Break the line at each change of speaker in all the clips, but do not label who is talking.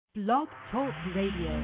Blog Talk Radio.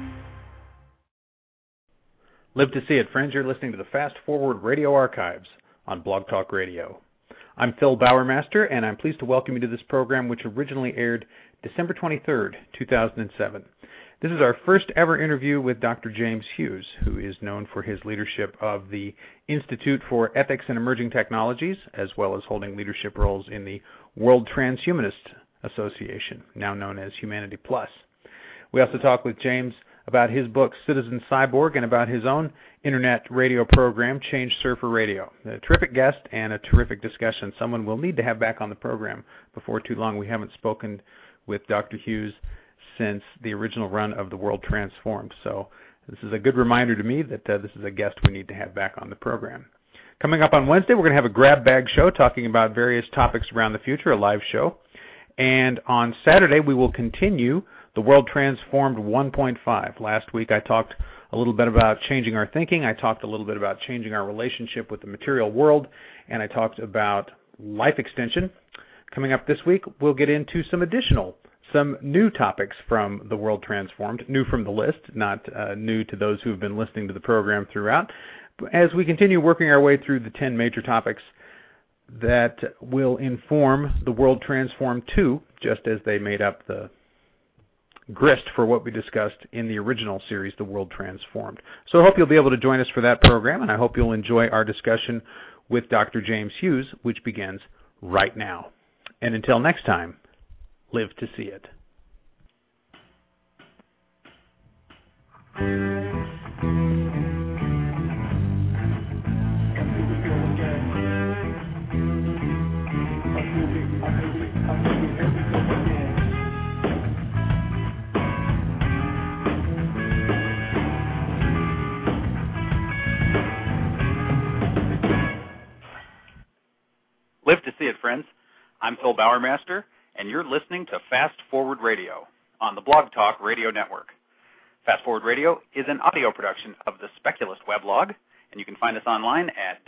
Live to see it, friends. You're listening to the Fast Forward Radio Archives on Blog Talk Radio. I'm Phil Bowermaster, and I'm pleased to welcome you to this program, which originally aired December 23rd, 2007. This is our first ever interview with Dr. James Hughes, who is known for his leadership of the Institute for Ethics and Emerging Technologies, as well as holding leadership roles in the World Transhumanist Association, now known as Humanity Plus. We also talk with James about his book, Citizen Cyborg, and about his own internet radio program, Change Surfer Radio. A terrific guest and a terrific discussion. Someone we'll need to have back on the program before too long. We haven't spoken with Dr. Hughes since the original run of The World Transformed. So this is a good reminder to me that this is a guest we need to have back on the program. Coming up on Wednesday, we're going to have a grab bag show talking about various topics around the future, a live show. And on Saturday, we will continue The World Transformed 1.5. Last week, I talked a little bit about changing our thinking. I talked a little bit about changing our relationship with the material world. And I talked about life extension. Coming up this week, we'll get into some new topics from The World Transformed, new from the list, not new to those who have been listening to the program throughout, as we continue working our way through the 10 major topics that will inform The World Transformed 2, just as they made up the grist for what we discussed in the original series, The World Transformed. So I hope you'll be able to join us for that program, and I hope you'll enjoy our discussion with Dr. James Hughes, which begins right now. And until next time, live to see it.
Live to see it, friends. I'm Phil Bowermaster, and you're listening to Fast Forward Radio on the Blog Talk Radio Network. Fast Forward Radio is an audio production of the Speculist weblog, and you can find us online at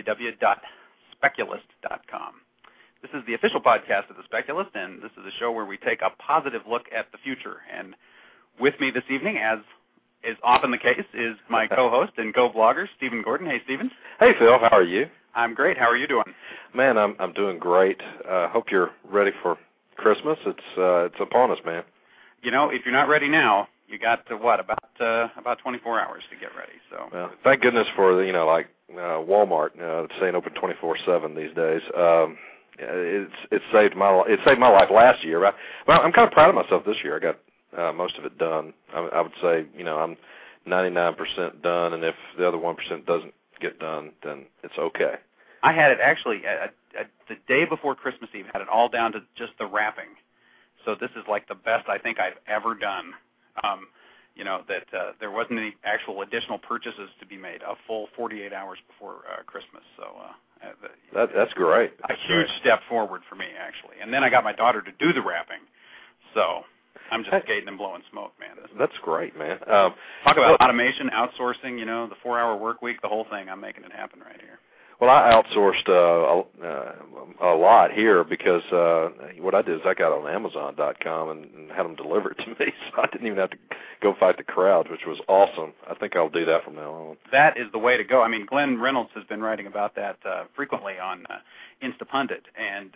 www.speculist.com. This is the official podcast of the Speculist, and this is a show where we take a positive look at the future. And with me this evening, as is often the case, is my co-host and co-blogger, Stephen Gordon. Hey, Stephen.
Hey, Phil. How are you?
I'm great. How are you doing?
Man, I'm doing great. Hope you're ready for Christmas. It's upon us, man.
You know, if you're not ready now, you got about 24 hours to get ready. So,
well, thank goodness for Walmart staying open 24/7 these days. It saved my life last year. Well, I'm kind of proud of myself this year. I got most of it done. I would say I'm 99% done, and if the other 1% doesn't get done, then it's okay.
I had it actually the day before Christmas Eve. Had it all down to just the wrapping. So this is like the best I think I've ever done. That there wasn't any actual additional purchases to be made. A full 48 hours before Christmas. So
that's great.
A huge step forward for me, actually. And then I got my daughter to do the wrapping. So I'm just skating and blowing smoke, man.
That's great, man.
Talk about automation, outsourcing, the 4-hour work week, the whole thing. I'm making it happen right here.
Well, I outsourced a lot here because what I did is I got on Amazon.com and had them deliver it to me, so I didn't even have to go fight the crowd, which was awesome. I think I'll do that from now on.
That is the way to go. I mean, Glenn Reynolds has been writing about that frequently on Instapundit, and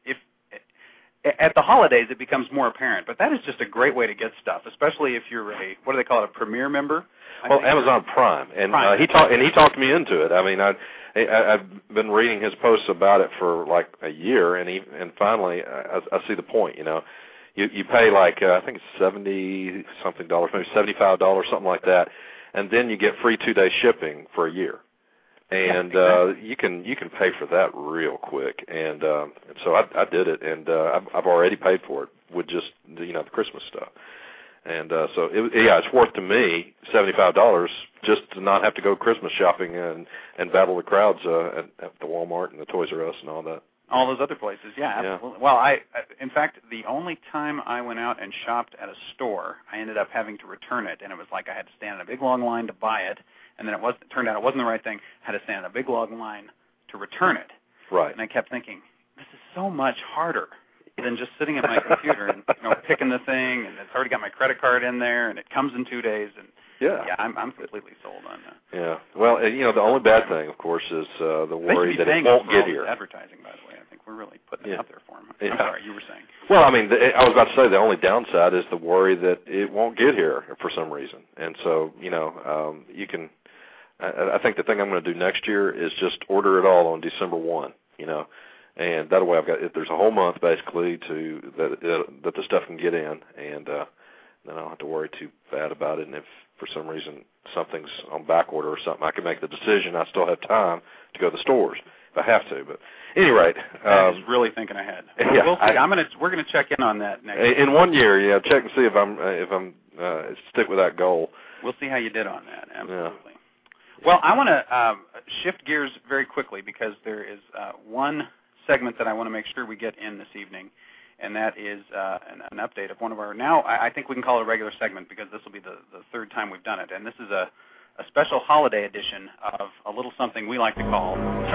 at the holidays, it becomes more apparent, but that is just a great way to get stuff, especially if you're what do they call it, a Premier member?
Well, Amazon Prime, and he talked me into it. I mean, I've been reading his posts about it for like a year, and finally I see the point. You pay like I think it's $70-something, maybe $75, something like that, and then you get free 2-day shipping for a year. And you can pay for that real quick, and so I did it, and I've already paid for it with just the Christmas stuff, and so it's worth to me $75 just to not have to go Christmas shopping and battle the crowds at the Walmart and the Toys R Us and all that.
All those other places, yeah. Absolutely. Well, in fact, the only time I went out and shopped at a store, I ended up having to return it, and it was like I had to stand in a big long line to buy it. And then it turned out it wasn't the right thing. I had to stand in a big long line to return it.
Right.
And I kept thinking, this is so much harder than just sitting at my computer and picking the thing, and it's already got my credit card in there, and it comes in 2 days, and I'm completely sold on that.
Yeah. Well, the only bad thing, of course, is the worry that it won't get here.
Advertising, by the way, I think we're really putting it out there for them.
Yeah.
I'm sorry, you were saying.
Well, I mean, I was about to say the only downside is the worry that it won't get here for some reason, and so you can. I think the thing I'm going to do next year is just order it all on December 1. And that way there's a whole month basically that the stuff can get in, and then I don't have to worry too bad about it. And if for some reason something's on back order or something, I can make the decision. I still have time to go to the stores if I have to. But at any rate,
that is really thinking ahead.
Yeah,
we're gonna check in on that next
in 1 year. Yeah, check and see if I'm stick with that goal.
We'll see how you did on that. Absolutely. Yeah. Well, I want to shift gears very quickly because there is one segment that I want to make sure we get in this evening, and that is an update of one of our, now I think we can call it a regular segment because this will be the third time we've done it, and this is a special holiday edition of a little something we like to call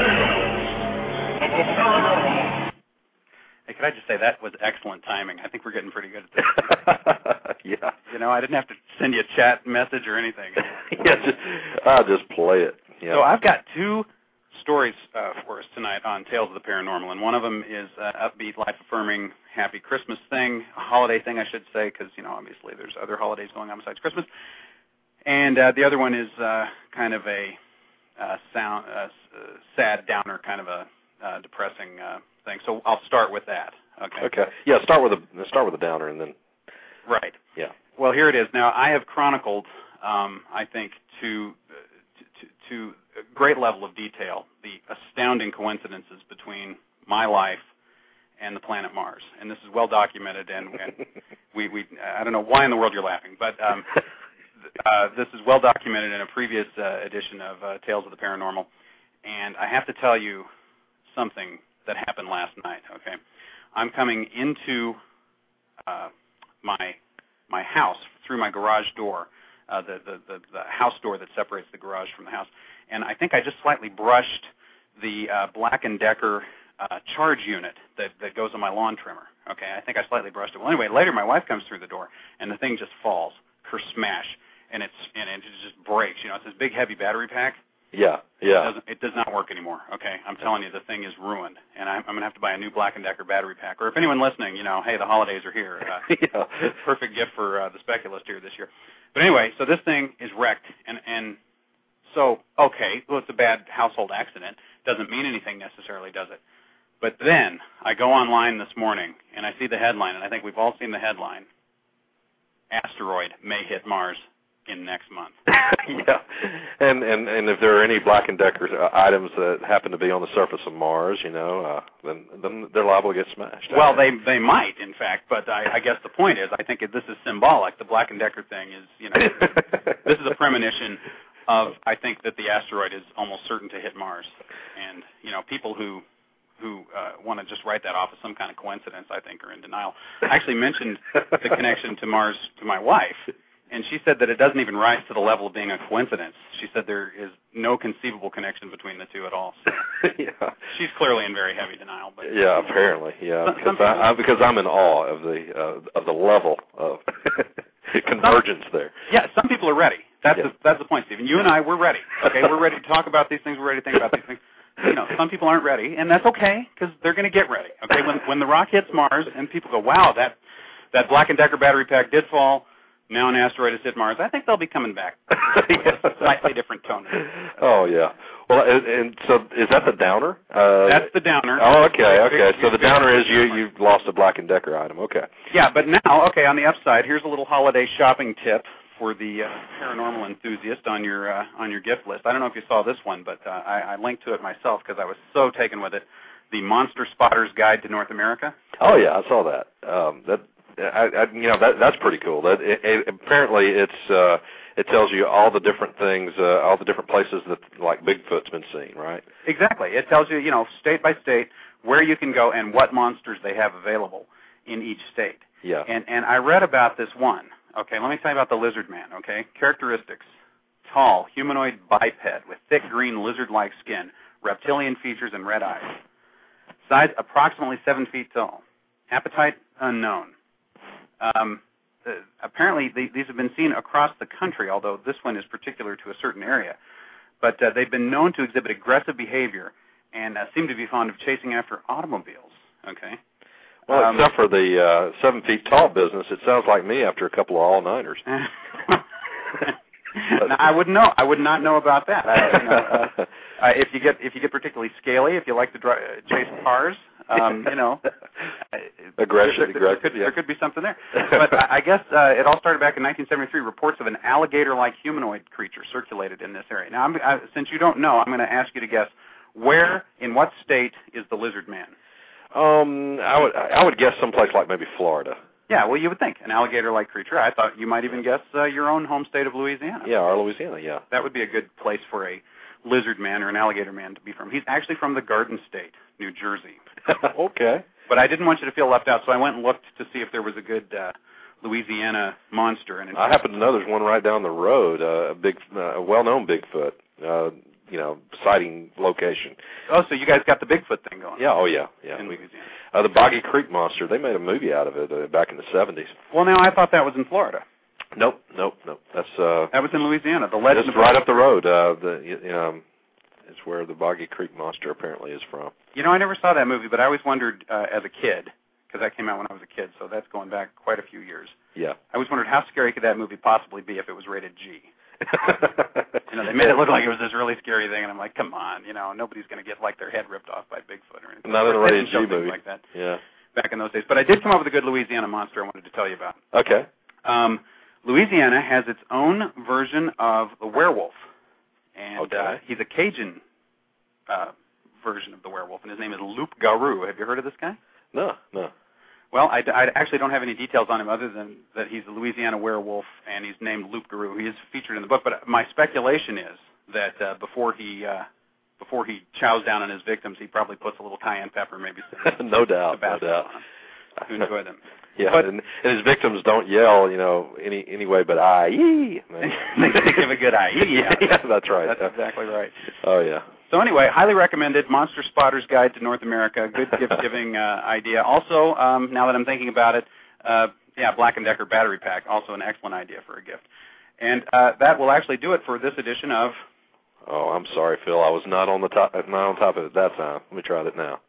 Hey, could I just say that was excellent timing. I think we're getting pretty good at this.
Yeah.
I didn't have to send you a chat message or anything.
I'll just play it. Yeah.
So I've got two stories for us tonight on Tales of the Paranormal, and one of them is upbeat, life-affirming, happy Christmas thing, a holiday thing, I should say, because, obviously there's other holidays going on besides Christmas. And the other one is kind of a sad downer, kind of a depressing thing. So I'll start with that. Okay.
Yeah, start with a downer, and then.
Right.
Yeah.
Well, here it is. Now I have chronicled, I think, to a great level of detail the astounding coincidences between my life and the planet Mars, and this is well documented. And we I don't know why in the world you're laughing, but this is well documented in a previous edition of Tales of the Paranormal. And I have to tell you something that happened last night. Okay, I'm coming into my house through my garage door, the house door that separates the garage from the house, and I think I just slightly brushed the Black & Decker charge unit that goes on my lawn trimmer. Okay, I think I slightly brushed it. Well, anyway, later my wife comes through the door, and the thing just falls, smash, and it just breaks. It's this big heavy battery pack.
Yeah.
It does not work anymore. Okay, I'm telling you, the thing is ruined, and I'm going to have to buy a new Black & Decker battery pack. Or if anyone listening, hey, the holidays are here. Perfect gift for the speculist here this year. But anyway, so this thing is wrecked, and so well, it's a bad household accident. Doesn't mean anything necessarily, does it? But then I go online this morning and I see the headline, and I think we've all seen the headline: asteroid may hit Mars in next month.
Yeah, and if there are any Black & Decker items that happen to be on the surface of Mars, then they're liable to get smashed.
Well, they might, in fact, but I guess the point is, I think this is symbolic. The Black & Decker thing is, this is a premonition of, I think, that the asteroid is almost certain to hit Mars, and people who want to just write that off as some kind of coincidence, I think, are in denial. I actually mentioned the connection to Mars to my wife, and she said that it doesn't even rise to the level of being a coincidence. She said there is no conceivable connection between the two at all. So
yeah.
She's clearly in very heavy denial. But
yeah, apparently. Yeah, because I'm in awe of the level of convergence there.
Yeah, some people are ready. That's the point, Stephen. You and I, we're ready. Okay, we're ready to talk about these things. We're ready to think about these things. Some people aren't ready, and that's okay because they're going to get ready. Okay, when the rock hits Mars and people go, wow, that Black & Decker battery pack did fall. Now an asteroid has hit Mars. I think they'll be coming back with a slightly different tone.
Oh, yeah. Well, and so is that the downer?
That's the downer.
Oh, okay. So the downer is you've lost a Black & Decker item. Okay.
Yeah, but now, on the upside, here's a little holiday shopping tip for the paranormal enthusiast on your gift list. I don't know if you saw this one, but I linked to it myself because I was so taken with it. The Monster Spotter's Guide to North America.
Oh, yeah, I saw that. That's pretty cool. Apparently it tells you all the different things, all the different places that like Bigfoot's been seen, right?
Exactly. It tells you, state by state where you can go and what monsters they have available in each state.
Yeah.
And I read about this one. Okay, let me tell you about the lizard man. Okay, characteristics: tall, humanoid biped with thick green lizard-like skin, reptilian features, and red eyes. Size approximately 7 feet tall. appetite unknown. Apparently, these have been seen across the country, although this one is particular to a certain area. But they've been known to exhibit aggressive behavior and seem to be fond of chasing after automobiles. Okay.
Well, except for the 7 feet tall business, it sounds like me after a couple of all-nighters.
Now, I wouldn't know. I would not know about that. If you get particularly scaly, if you like to chase cars,
aggression.
There could be something there. But I guess it all started back in 1973. Reports of an alligator-like humanoid creature circulated in this area. Now, since you don't know, I'm going to ask you to guess where, in what state, is the lizard man?
I would guess someplace like maybe Florida.
Yeah, well, you would think an alligator-like creature. I thought you might even guess your own home state of Louisiana.
Yeah, our Louisiana. Yeah,
that would be a good place for a lizard man or an alligator man to be from. He's actually from the Garden State, New Jersey.
Okay.
But I didn't want you to feel left out, so I went and looked to see if there was a good Louisiana monster. And
I happen to know there's one right down the road, a well-known Bigfoot, sighting location.
Oh, so you guys got the Bigfoot thing going?
Yeah. Oh, yeah.
In Louisiana.
The Boggy Creek Monster. They made a movie out of it back in the 70s.
Well, now I thought that was in Florida.
Nope. That's
that was in Louisiana. The legend
just right up the road. It's where the Boggy Creek Monster apparently is from.
I never saw that movie, but I always wondered as a kid, because that came out when I was a kid, so that's going back quite a few years.
Yeah.
I always wondered how scary could that movie possibly be if it was rated G. They made it look like it was this really scary thing, and I'm like, come on, nobody's going to get their head ripped off by Bigfoot or anything.
Not in a rated G movie
like that.
Yeah.
Back in those days, but I did come up with a good Louisiana monster I wanted to tell you about.
Okay.
Louisiana has its own version of the werewolf, and he's a Cajun version of the werewolf, and his name is Loup Garou. Have you heard of this guy?
No.
Well, I actually don't have any details on him other than that he's a Louisiana werewolf, and he's named Loup Garou. He is featured in the book, but my speculation is that before he chows down on his victims, he probably puts a little cayenne pepper, maybe some
no doubt
on them to enjoy them.
Yeah, but, and his victims don't yell, anyway, but aye.
They give a good aye.
Yeah, that's right.
That's exactly right.
Oh, yeah.
So anyway, highly recommended, Monster Spotter's Guide to North America. Good gift-giving idea. Also, now that I'm thinking about it, Black & Decker battery pack, also an excellent idea for a gift. And that will actually do it for this edition of...
Oh, I'm sorry, Phil. I was not on top of it that time. Let me try that now.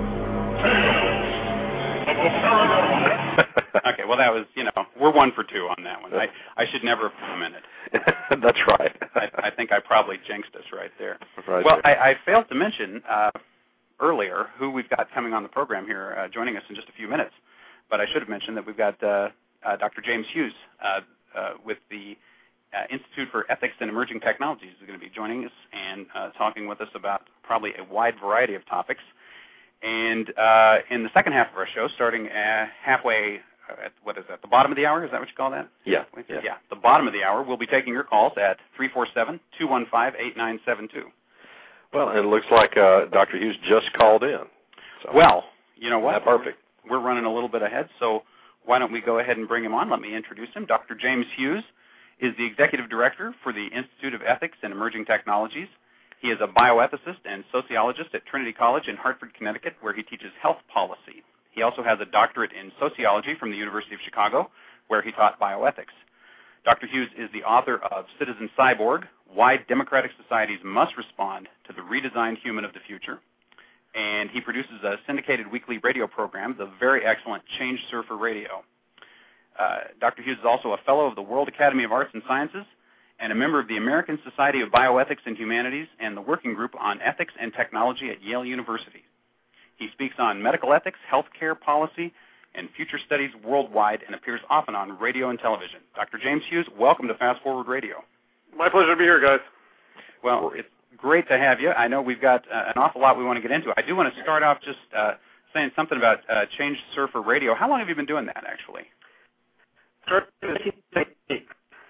Okay, well, that was, we're 1 for 2 on that one. I should never have commented.
That's right.
I think I probably jinxed us right there.
Right
well,
there.
I failed to mention earlier who we've got coming on the program here, joining us in just a few minutes. But I should have mentioned that we've got Dr. James Hughes with the Institute for Ethics and Emerging Technologies is going to be joining us and talking with us about probably a wide variety of topics. And in the second half of our show, starting halfway, the bottom of the hour? Is that what you call that?
Yeah.
The bottom of the hour. We'll be taking your calls at 347-215-8972.
Well, it looks like Dr. Hughes just called in. So.
Well, you know what?
That's perfect.
We're running a little bit ahead, so why don't we go ahead and bring him on? Let me introduce him. Dr. James Hughes is the Executive Director for the Institute of Ethics and Emerging Technologies. He is a bioethicist and sociologist at Trinity College in Hartford, Connecticut, where he teaches health policy. He also has a doctorate in sociology from the University of Chicago, where he taught bioethics. Dr. Hughes is the author of Citizen Cyborg, Why Democratic Societies Must Respond to the Redesigned Human of the Future. And he produces a syndicated weekly radio program, the very excellent Change Surfer Radio. Dr. Hughes is also a fellow of the World Academy of Arts and Sciences and a member of the American Society of Bioethics and Humanities and the Working Group on Ethics and Technology at Yale University. He speaks on medical ethics, healthcare policy, and future studies worldwide and appears often on radio and television. Dr. James Hughes, welcome to Fast Forward Radio.
My pleasure to be here, guys.
Well, it's great to have you. I know we've got an awful lot we want to get into. I do want to start off just saying something about Change Surfer Radio. How long have you been doing that, actually?
Started in 1998.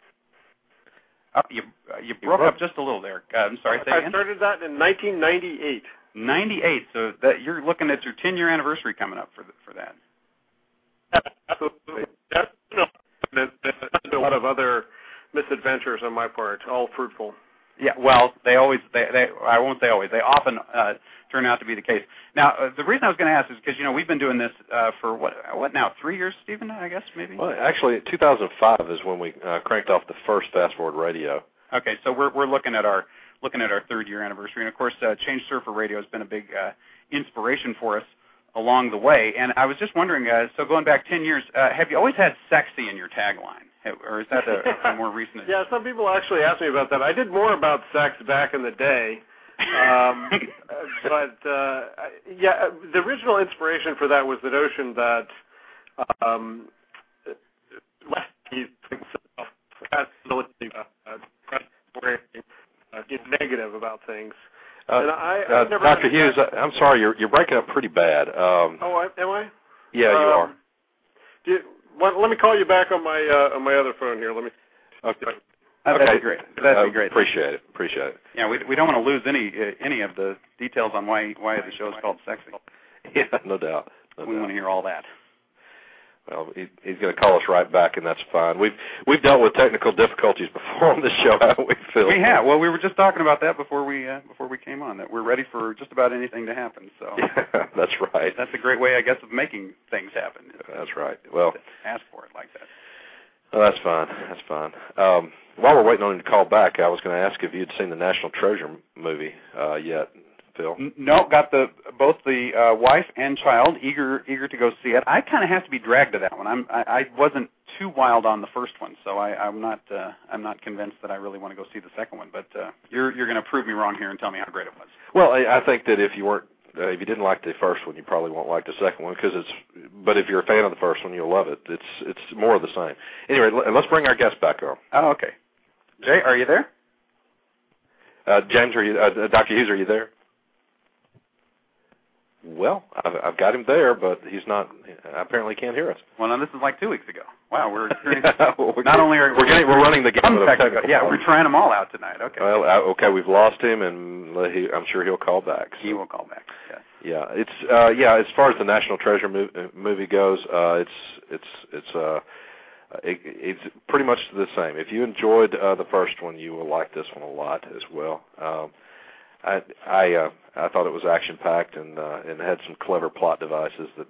You broke up just a little there. I'm sorry, say again?
I started that in 1998.
98, so that you're looking at your 10-year anniversary coming up for that.
Absolutely. There's a lot of other misadventures on my part, all fruitful.
Yeah, well, they I won't say always. They often turn out to be the case. Now, the reason I was going to ask is because, we've been doing this for, what now, 3 years, Stephen, I guess, maybe?
Well, actually, 2005 is when we cranked off the first Fast Forward Radio.
Okay, so we're looking at our third year anniversary, and of course, Change Surfer Radio has been a big inspiration for us along the way. And I was just wondering, so going back 10 years, have you always had sexy in your tagline, or is that a more recent?
Yeah, some people actually ask me about that. I did more about sex back in the day. But the original inspiration for that was the notion that lefties themselves has the ability negative about things. And I've never
Dr. Hughes, I'm sorry, you're breaking up pretty bad.
Am I?
Yeah, you are.
Let me call you back on my other phone here. Let me.
Okay.
That'd be great. That'd be great.
Appreciate it.
Yeah, we don't want to lose any of the details on why the show is called Sexy.
Yeah, no doubt.
We want to hear all that.
Well, he's going to call us right back, and that's fine. We've dealt with technical difficulties before on this show, haven't we, Phil?
We have. Well, we were just talking about that before we came on. That we're ready for just about anything to happen. So
yeah, that's right.
That's a great way, I guess, of making things happen.
That's right. Well,
ask for it like that.
Well, that's fine. While we're waiting on him to call back, I was going to ask if you'd seen the National Treasure movie yet, Phil.
No, got both the wife and child eager to go see it. I kind of have to be dragged to that one. I wasn't too wild on the first one, so I'm not convinced that I really want to go see the second one. But you're going to prove me wrong here and tell me how great it was.
Well, I think that if you didn't like the first one, you probably won't like the second one but if you're a fan of the first one, you'll love it. It's more of the same. Anyway, let's bring our guest back on.
Oh, okay. Jay, are you there?
James, are you? Dr. Hughes, are you there? Well, I've got him there, but he's not. Apparently, can't hear us.
Well, now this is like 2 weeks ago. Wow, we're
not only are we're running the game.
We're trying them all out tonight. Okay.
Well, okay, we've lost him, and I'm sure he'll call back. So.
He will call back. Yes.
Yeah, it's as far as the National Treasure movie goes, it's pretty much the same. If you enjoyed the first one, you will like this one a lot as well. I thought it was action packed and had some clever plot devices that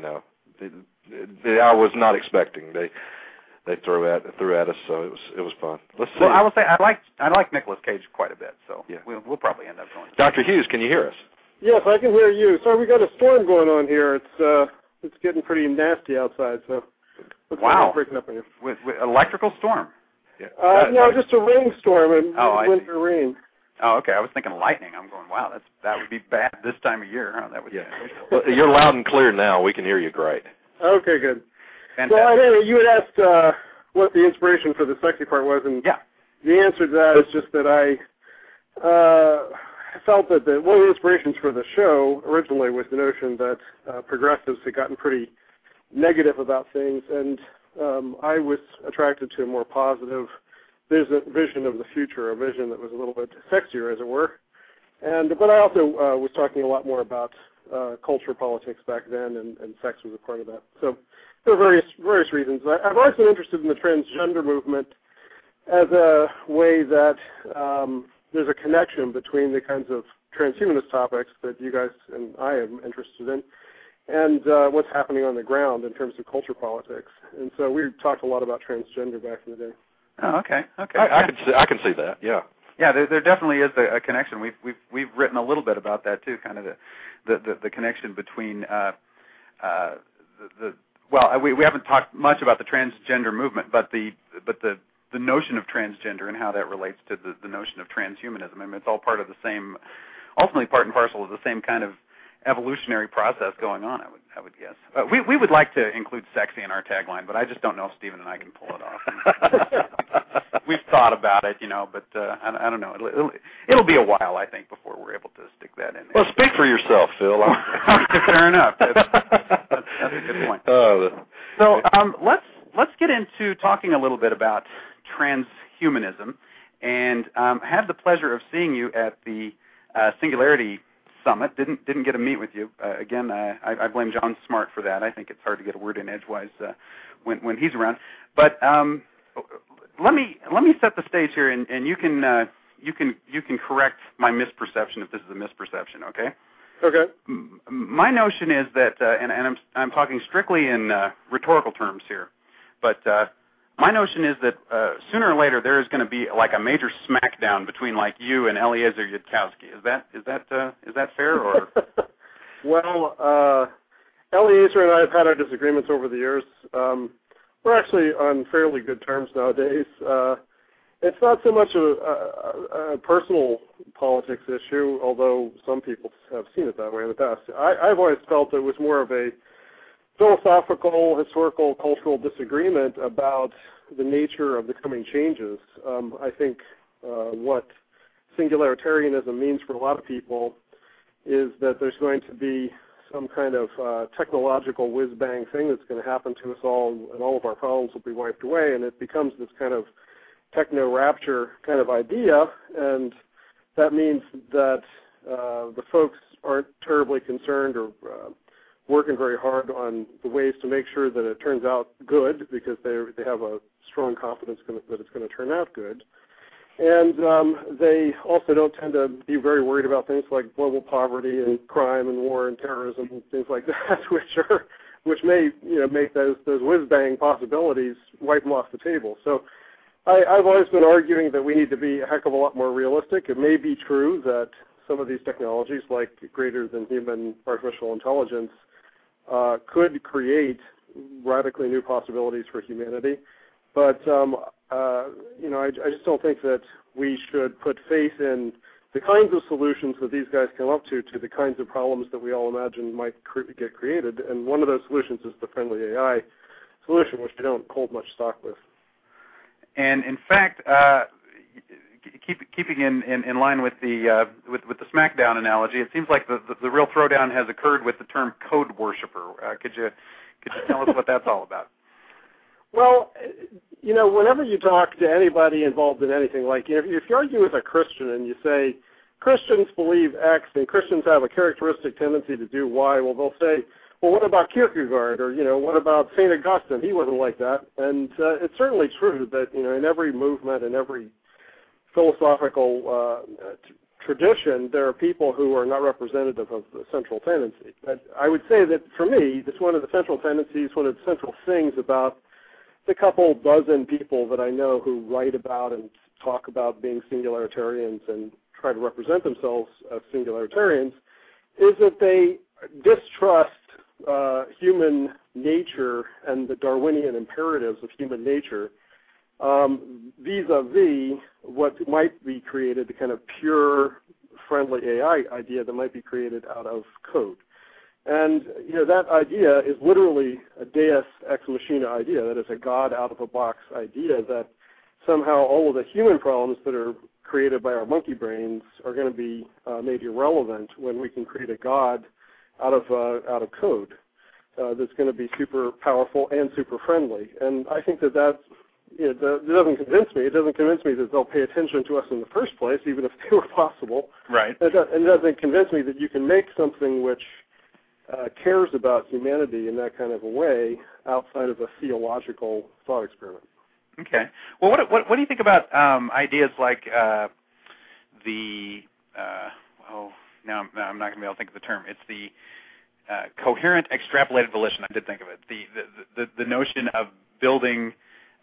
I was not expecting. They threw at us, so it was fun. Let's see.
Well, I will say I like Nicolas Cage quite a bit, so yeah. We'll probably end up going.
Dr. Hughes, can you hear us?
Yes, I can hear you. Sorry, we got a storm going on here. It's getting pretty nasty outside, so looks like it's breaking up on you.
With electrical storm?
Yeah. No, just a rainstorm and winter rain.
Oh, okay. I was thinking lightning. I'm going, wow, that would be bad this time of year. Huh? That would.
Yeah. Well, you're loud and clear now. We can hear you great.
Okay, good.
Fantastic.
Well, anyway, you had asked what the inspiration for the sexy part was, and the answer to that is just that I felt that one of the inspirations for the show originally was the notion that progressives had gotten pretty negative about things, and I was attracted to a more positive vision of the future, a vision that was a little bit sexier, as it were. But I also was talking a lot more about culture, politics back then, and sex was a part of that. So there are various reasons. I've always been interested in the transgender movement as a way that there's a connection between the kinds of transhumanist topics that you guys and I am interested in and what's happening on the ground in terms of culture politics. And so we talked a lot about transgender back in the day.
Oh, okay.
I can see that. Yeah.
Yeah, there definitely is a connection. We've written a little bit about that too, kind of the connection between we haven't talked much about the transgender movement, but the notion of transgender and how that relates to the notion of transhumanism. I mean, it's all part of the same, ultimately part and parcel of the same kind of evolutionary process going on, I would guess. We would like to include sexy in our tagline, but I just don't know if Stephen and I can pull it off. We've thought about it, but I don't know. It'll be a while, I think, before we're able to stick that in there.
Well, speak for yourself, Phil.
Fair enough. That's a good point. So let's get into talking a little bit about transhumanism, and had the pleasure of seeing you at the Singularity Summit. Didn't get to meet with you. Again, I blame John Smart for that. I think it's hard to get a word in edgewise when he's around. But let me set the stage here, and you can you can correct my misperception if this is a misperception. Okay.
Okay.
My notion is that, and I'm talking strictly in rhetorical terms here, but my notion is that sooner or later there is going to be like a major smackdown between like you and Eliezer Yudkowsky. Is that fair or?
Well, Eliezer and I have had our disagreements over the years. We're actually on fairly good terms nowadays. It's not so much a personal politics issue, although some people have seen it that way in the past. I've always felt it was more of a philosophical, historical, cultural disagreement about the nature of the coming changes. I think what singularitarianism means for a lot of people is that there's going to be some kind of technological whiz-bang thing that's going to happen to us all, and all of our problems will be wiped away, and it becomes this kind of techno-rapture kind of idea, and that means that the folks aren't terribly concerned or working very hard on the ways to make sure that it turns out good, because they have a strong confidence that it's going to turn out good. And they also don't tend to be very worried about things like global poverty and crime and war and terrorism and things like that, which may make those whiz-bang possibilities wipe them off the table. So I've always been arguing that we need to be a heck of a lot more realistic. It may be true that some of these technologies, like greater than human artificial intelligence, could create radically new possibilities for humanity. But I just don't think that we should put faith in the kinds of solutions that these guys come up to the kinds of problems that we all imagine might get created. And one of those solutions is the friendly AI solution, which we don't hold much stock with.
And in fact, keeping in line with the SmackDown analogy, it seems like the real throwdown has occurred with the term code worshiper. Could you tell us what that's all about?
Well, whenever you talk to anybody involved in anything, like if you argue with a Christian and you say Christians believe X and Christians have a characteristic tendency to do Y, well, they'll say, well, what about Kierkegaard, or what about St. Augustine? He wasn't like that. And it's certainly true that in every movement and every philosophical tradition, there are people who are not representative of the central tendency. But I would say that for me, it's one of the central tendencies, one of the central things about the couple dozen people that I know who write about and talk about being singularitarians and try to represent themselves as singularitarians, is that they distrust human nature and the Darwinian imperatives of human nature vis-a-vis what might be created, the kind of pure friendly AI idea that might be created out of code. And, that idea is literally a deus ex machina idea, that is a God out-of-a-box idea, that somehow all of the human problems that are created by our monkey brains are going to be made irrelevant when we can create a God out of code that's going to be super powerful and super friendly. And I think that it doesn't convince me. It doesn't convince me that they'll pay attention to us in the first place, even if they were possible.
Right.
And it doesn't convince me that you can make something which cares about humanity in that kind of a way outside of a theological thought experiment.
Okay. Well, what do you think about ideas like now I'm not going to be able to think of the term. It's the coherent extrapolated volition. I did think of it. The notion of building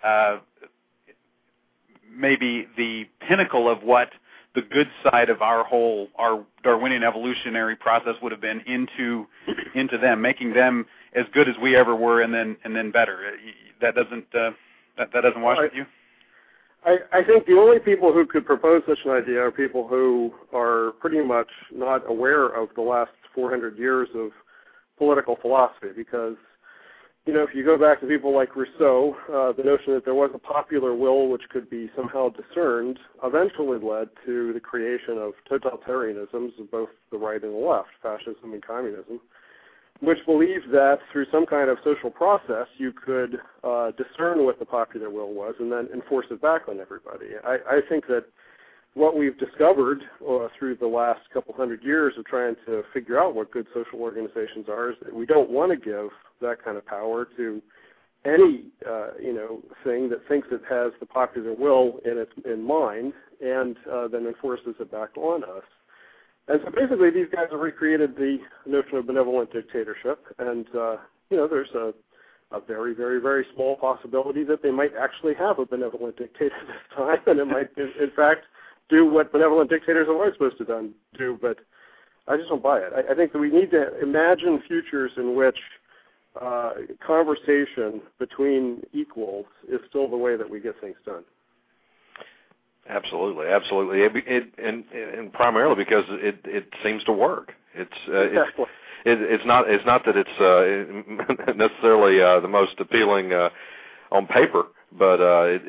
maybe the pinnacle of what the good side of our Darwinian evolutionary process would have been into them, making them as good as we ever were, and then better. That doesn't wash with you?
I think the only people who could propose such an idea are people who are pretty much not aware of the last 400 years of political philosophy, because if you go back to people like Rousseau, the notion that there was a popular will which could be somehow discerned eventually led to the creation of totalitarianisms of both the right and the left, fascism and communism, which believed that through some kind of social process you could discern what the popular will was and then enforce it back on everybody. I think that what we've discovered through the last couple hundred years of trying to figure out what good social organizations are is that we don't want to give that kind of power to any thing that thinks it has the popular will in mind and then enforces it back on us. And so basically these guys have recreated the notion of benevolent dictatorship, and there's a very, very, very small possibility that they might actually have a benevolent dictator this time, and it might in fact do what benevolent dictators are always supposed to do, but I just don't buy it. I think that we need to imagine futures in which conversation between equals is still the way that we get things done.
Absolutely. And primarily because it seems to work.
Exactly.
It's not that it's necessarily the most appealing on paper, but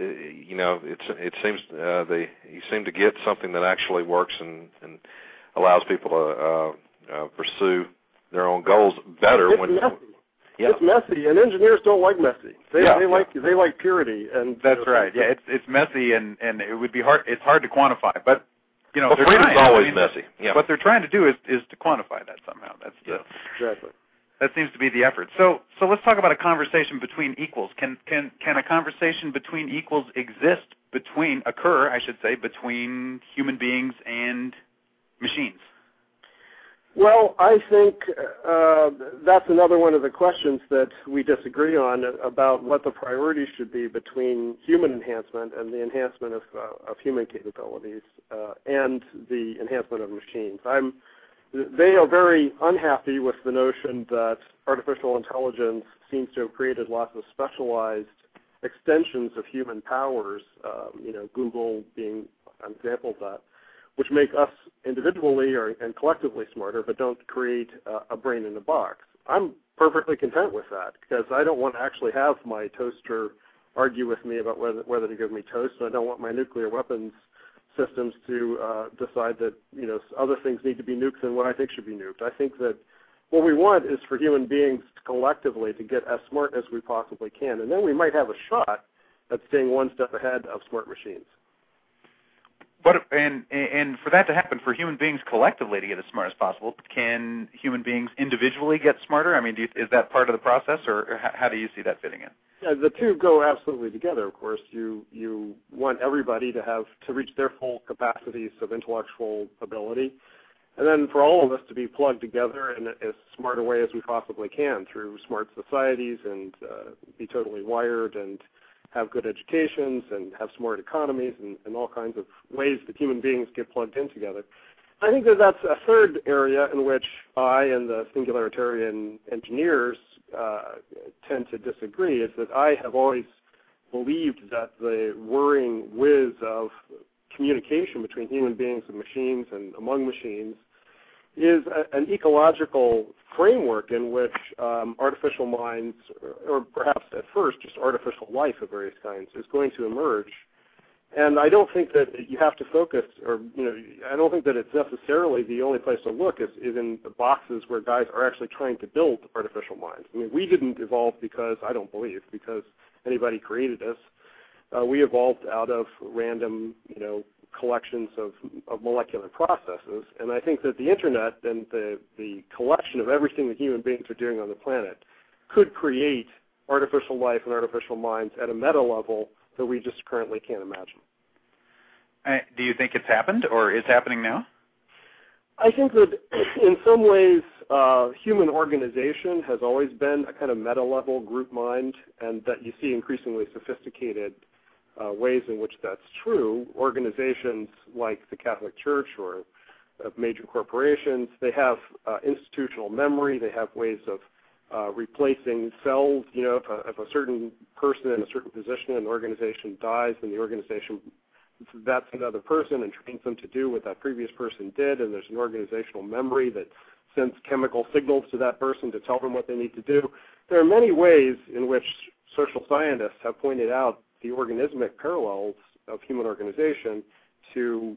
it seems you seem to get something that actually works and allows people to pursue their own goals better.
It's messy. Yeah. It's messy, and engineers don't like messy. They like purity, and
that's right. Yeah, it's messy, and it would be hard. It's hard to quantify, but
freedom's always messy. Yeah.
What they're trying to do is to quantify that somehow.
Exactly.
That seems to be the effort. So let's talk about a conversation between equals. Can a conversation between equals occur between human beings and machines?
Well, I think that's another one of the questions that we disagree on about what the priorities should be between human enhancement and the enhancement of human capabilities and the enhancement of machines. They are very unhappy with the notion that artificial intelligence seems to have created lots of specialized extensions of human powers, Google being an example of that, which make us individually and collectively smarter, but don't create a brain in a box. I'm perfectly content with that because I don't want to actually have my toaster argue with me about whether to give me toast, and I don't want my nuclear weapons systems to decide that other things need to be nuked than what I think should be nuked. I think that what we want is for human beings collectively to get as smart as we possibly can, and then we might have a shot at staying one step ahead of smart machines.
But and for that to happen, for human beings collectively to get as smart as possible, can human beings individually get smarter? I mean, is that part of the process, or how do you see that fitting in?
Yeah, the two go absolutely together. Of course, you want everybody to reach their full capacities of intellectual ability, and then for all of us to be plugged together in as smart a way as we possibly can through smart societies and be totally wired and have good educations and have smart economies and all kinds of ways that human beings get plugged in together. I think that that's a third area in which I and the singularitarian engineers tend to disagree, is that I have always believed that the whirring whiz of communication between human beings and machines and among machines is an ecological framework in which artificial minds, or perhaps at first just artificial life of various kinds, is going to emerge. And I don't think that you have to focus, I don't think that it's necessarily the only place to look is in the boxes where guys are actually trying to build artificial minds. I mean, we didn't evolve because anybody created us. We evolved out of random, collections of molecular processes, and I think that the Internet and the collection of everything that human beings are doing on the planet could create artificial life and artificial minds at a meta level that we just currently can't imagine.
Do you think it's happened, or is happening now?
I think that in some ways human organization has always been a kind of meta-level group mind, and that you see increasingly sophisticated ways in which that's true. Organizations like the Catholic Church or major corporations, they have institutional memory. They have ways of replacing cells. If a certain person in a certain position in an organization dies, then the organization vets another person and trains them to do what that previous person did, and there's an organizational memory that sends chemical signals to that person to tell them what they need to do. There are many ways in which social scientists have pointed out the organismic parallels of human organization to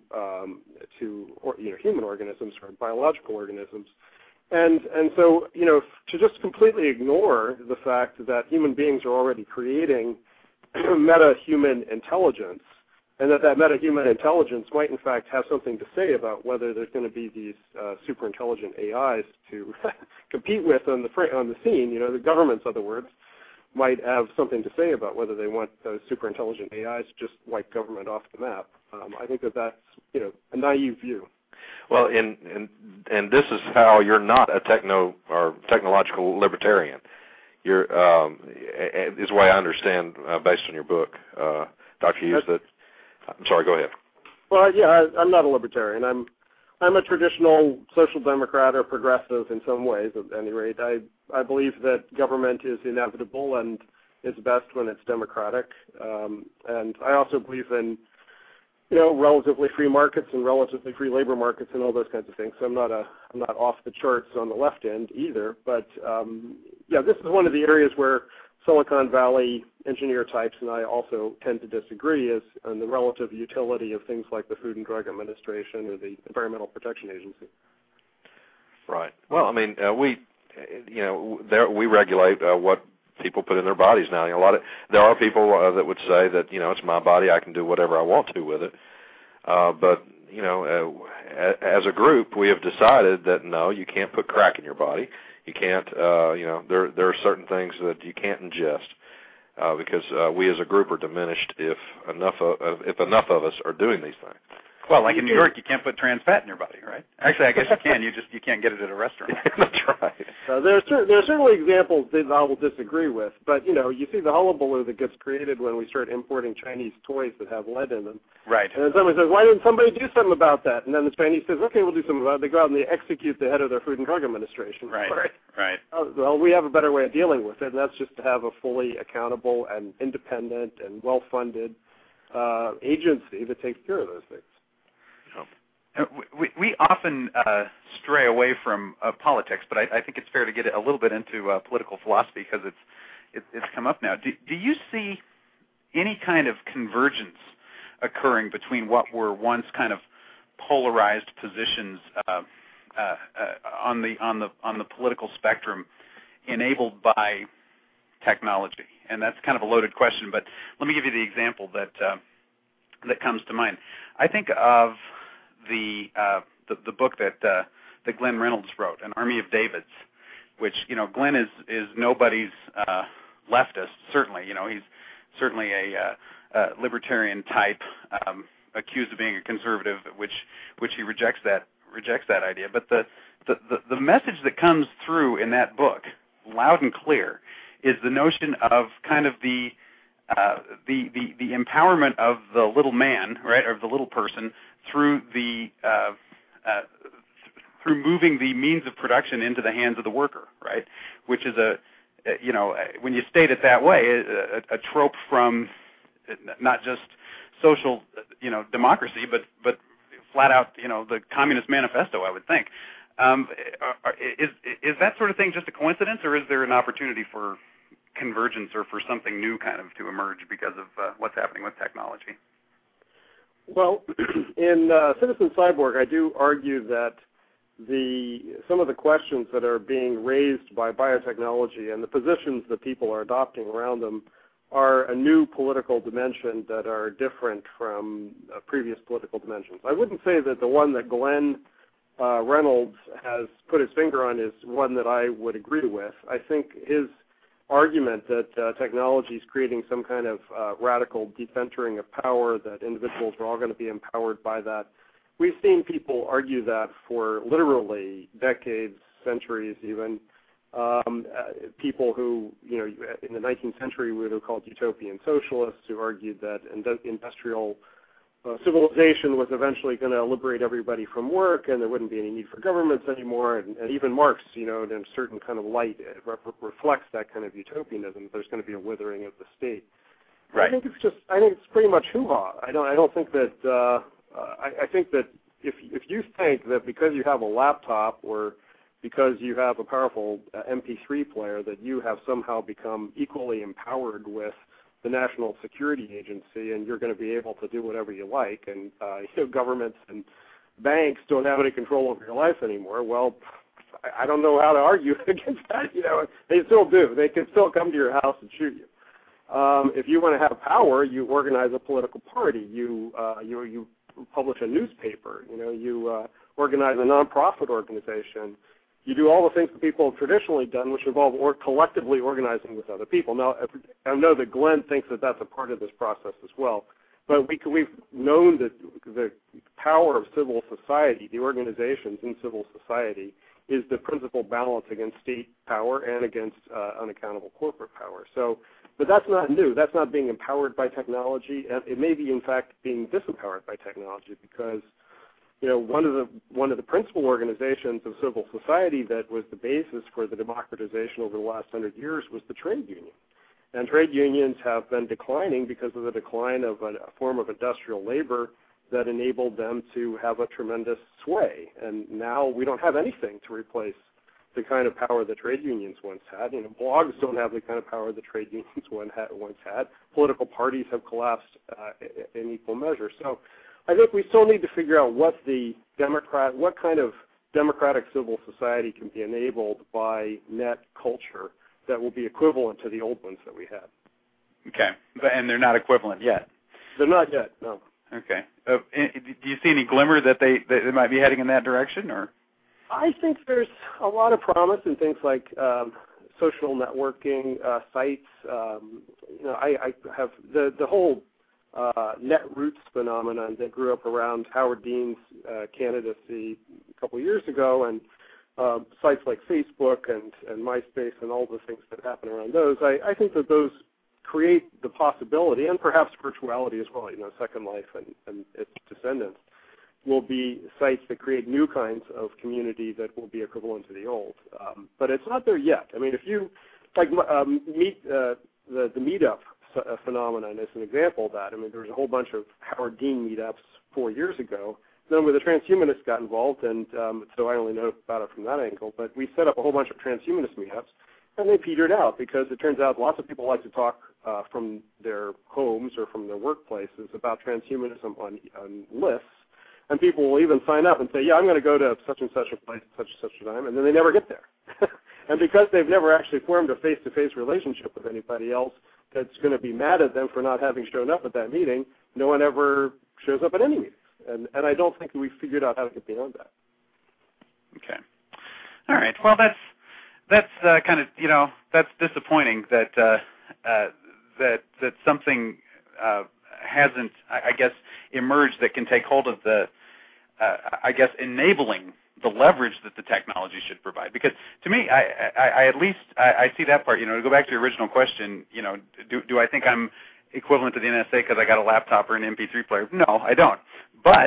human organisms or biological organisms. And so, to just completely ignore the fact that human beings are already creating meta-human intelligence, and that meta-human intelligence might in fact have something to say about whether there's going to be these super intelligent AIs to compete with on the scene, the government's other words, might have something to say about whether they want those super intelligent AIs to just wipe government off the map. I think that's a naive view.
Well, and this is how you're not a technological libertarian. You're is the way I understand based on your book, Dr. Hughes. I'm sorry. Go ahead.
Well, yeah, I'm not a libertarian. I'm a traditional social democrat or progressive in some ways. At any rate, I believe that government is inevitable and is best when it's democratic. And I also believe in relatively free markets and relatively free labor markets and all those kinds of things. So I'm not off the charts on the left end either. But this is one of the areas where Silicon Valley engineer types and I also tend to disagree is on the relative utility of things like the Food and Drug Administration or the Environmental Protection Agency.
Right. Well, I mean, we regulate what people put in their bodies now. There are people that would say that it's my body, I can do whatever I want to with it. But as a group, we have decided that no, you can't put crack in your body. You can't. There are certain things that you can't ingest because we as a group are diminished if enough of us are doing these things.
Well, like in New York, you can't put trans fat in your body, right? Actually, I guess you can. You can't get it at a restaurant.
That's right.
There are certainly examples that I will disagree with, but you see the hullabaloo that gets created when we start importing Chinese toys that have lead in them.
Right.
And then somebody says, "Why didn't somebody do something about that?" And then the Chinese says, "Okay, we'll do something about it." They go out and they execute the head of their Food and Drug Administration.
Right.
Well, we have a better way of dealing with it, and that's just to have a fully accountable and independent and well-funded agency that takes care of those things.
We often stray away from politics, but I think it's fair to get a little bit into political philosophy because it's come up now. Do you see any kind of convergence occurring between what were once kind of polarized positions on the political spectrum enabled by technology? And that's kind of a loaded question, but let me give you the example that comes to mind. I think of the book that Glenn Reynolds wrote, An Army of Davids, which Glenn is nobody's leftist. Certainly, he's certainly a libertarian type, accused of being a conservative, which he rejects that idea. But the message that comes through in that book, loud and clear, is the notion of kind of the empowerment of the little man, right, or the little person, through through moving the means of production into the hands of the worker, right? Which is when you state it that way, a trope from not just social, democracy, but flat out, the Communist Manifesto, I would think. Is that sort of thing just a coincidence, or is there an opportunity for convergence or for something new kind of to emerge because of what's happening with technology?
Well, in Citizen Cyborg, I do argue that some of the questions that are being raised by biotechnology and the positions that people are adopting around them are a new political dimension that are different from previous political dimensions. I wouldn't say that the one that Glenn Reynolds has put his finger on is one that I would agree with. I think his argument that technology is creating some kind of radical decentering of power, that individuals are all going to be empowered by that. We've seen people argue that for literally decades, centuries even. People who, in the 19th century we would have called utopian socialists, who argued that industrial civilization was eventually going to liberate everybody from work and there wouldn't be any need for governments anymore. And even Marx, in a certain kind of light, reflects that kind of utopianism. There's going to be a withering of the state. Right. I think it's pretty much hoo-ha. I don't think that. I think that if you think that because you have a laptop or because you have a powerful MP3 player that you have somehow become equally empowered with the National Security Agency and you're going to be able to do whatever you like, and governments and banks don't have any control over your life anymore, well, I don't know how to argue against that. They still do. They can still come to your house and shoot you. If you want to have power, you organize a political party. You publish a newspaper. You organize a nonprofit organization. you do all the things that people have traditionally done, which involve collectively organizing with other people. Now, I know that Glenn thinks that that's a part of this process as well, but we've known that the power of civil society, the organizations in civil society, is the principal balance against state power and against unaccountable corporate power. So, but that's not new. That's not being empowered by technology, and it may be, in fact, being disempowered by technology because, you know, one of the principal organizations of civil society that was the basis for the democratization over the last 100 years was the trade union. And trade unions have been declining because of the decline of a form of industrial labor that enabled them to have a tremendous sway. And now we don't have anything to replace the kind of power that trade unions once had. You know, blogs don't have the kind of power that trade unions once had. Political parties have collapsed in equal measure. So I think we still need to figure out what kind of democratic civil society can be enabled by net culture that will be equivalent to the old ones that we had.
Okay, and they're not equivalent yet.
They're not yet, no.
Okay. Do you see any glimmer that they might be heading in that direction, or?
I think there's a lot of promise in things like social networking sites. You know, I have the whole Netroots phenomenon that grew up around Howard Dean's candidacy a couple of years ago, and sites like Facebook and MySpace and all the things that happen around those. I think that those create the possibility, and perhaps virtuality as well, you know, Second Life and its descendants, will be sites that create new kinds of community that will be equivalent to the old. But it's not there yet. I mean, if you, like, the meetup phenomenon is an example of that. I mean, there was a whole bunch of Howard Dean meetups 4 years ago. Then where the transhumanists got involved, and so I only know about it from that angle, but we set up a whole bunch of transhumanist meetups, and they petered out because it turns out lots of people like to talk from their homes or from their workplaces about transhumanism on lists, and people will even sign up and say, yeah, I'm going to go to such and such a place at such and such a time, and then they never get there. And because they've never actually formed a face-to-face relationship with anybody else that's going to be mad at them for not having shown up at that meeting, no one ever shows up at any meetings. And I don't think we've figured out how to get beyond that. Okay.
All right. Well, that's kind of, you know, that's disappointing that that something hasn't, I guess, emerged that can take hold of the, I guess, enabling the leverage that the technology should provide. Because to me, I at least see that part. You know, to go back to your original question, you know, do I think I'm equivalent to the NSA because I got a laptop or an MP3 player? No, I don't. But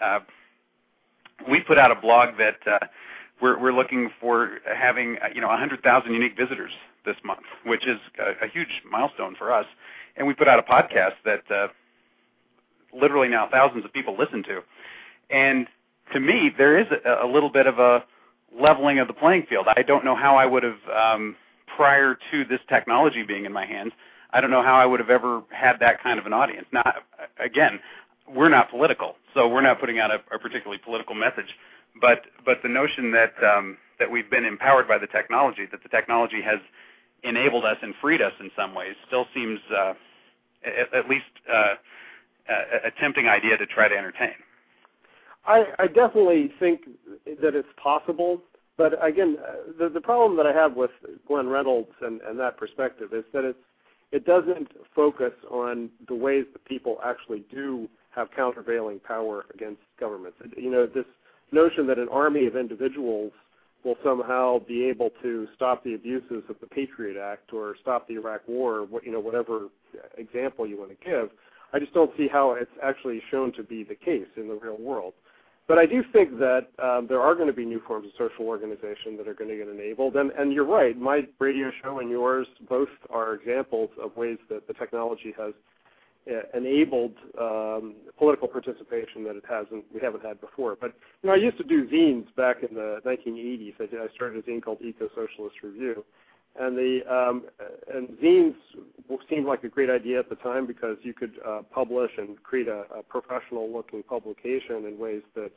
we put out a blog that we're looking for having, you know, 100,000 unique visitors this month, which is a huge milestone for us. And we put out a podcast that literally now thousands of people listen to. And to me, there is a little bit of a leveling of the playing field. I don't know how I would have, prior to this technology being in my hands, I don't know how I would have ever had that kind of an audience. Now, again, we're not political, so we're not putting out a particularly political message. But the notion that that we've been empowered by the technology, that the technology has enabled us and freed us in some ways, still seems at least a tempting idea to try to entertain.
I definitely think that it's possible, but again, the problem that I have with Glenn Reynolds and that perspective is that it doesn't focus on the ways that people actually do have countervailing power against governments. You know, this notion that an army of individuals will somehow be able to stop the abuses of the Patriot Act or stop the Iraq War, you know, whatever example you want to give, I just don't see how it's actually shown to be the case in the real world. But I do think that there are going to be new forms of social organization that are going to get enabled. And you're right, my radio show and yours both are examples of ways that the technology has enabled political participation that we haven't had before. But, you know, I used to do zines back in the 1980s. I started a zine called Eco-Socialist Review. And and zines seemed like a great idea at the time because you could publish and create a professional-looking publication in ways that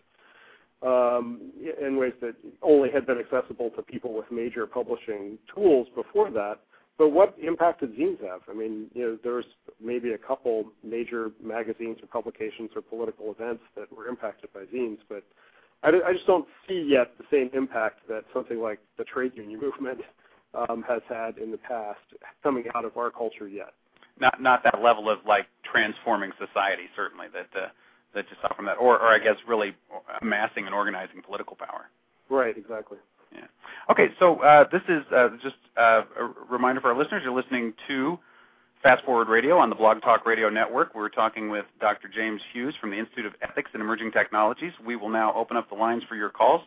only had been accessible to people with major publishing tools before that. But what impact did zines have? I mean, you know, there's maybe a couple major magazines or publications or political events that were impacted by zines, but I just don't see yet the same impact that something like the trade union movement has had in the past coming out of our culture yet.
Not that level of like transforming society, certainly that you saw from that, or I guess really amassing and organizing political power.
Right, exactly.
Yeah. Okay, so this is just a reminder for our listeners. You're listening to Fast Forward Radio on the Blog Talk Radio Network. We're talking with Dr. James Hughes from the Institute of Ethics and Emerging Technologies. We will now open up the lines for your calls,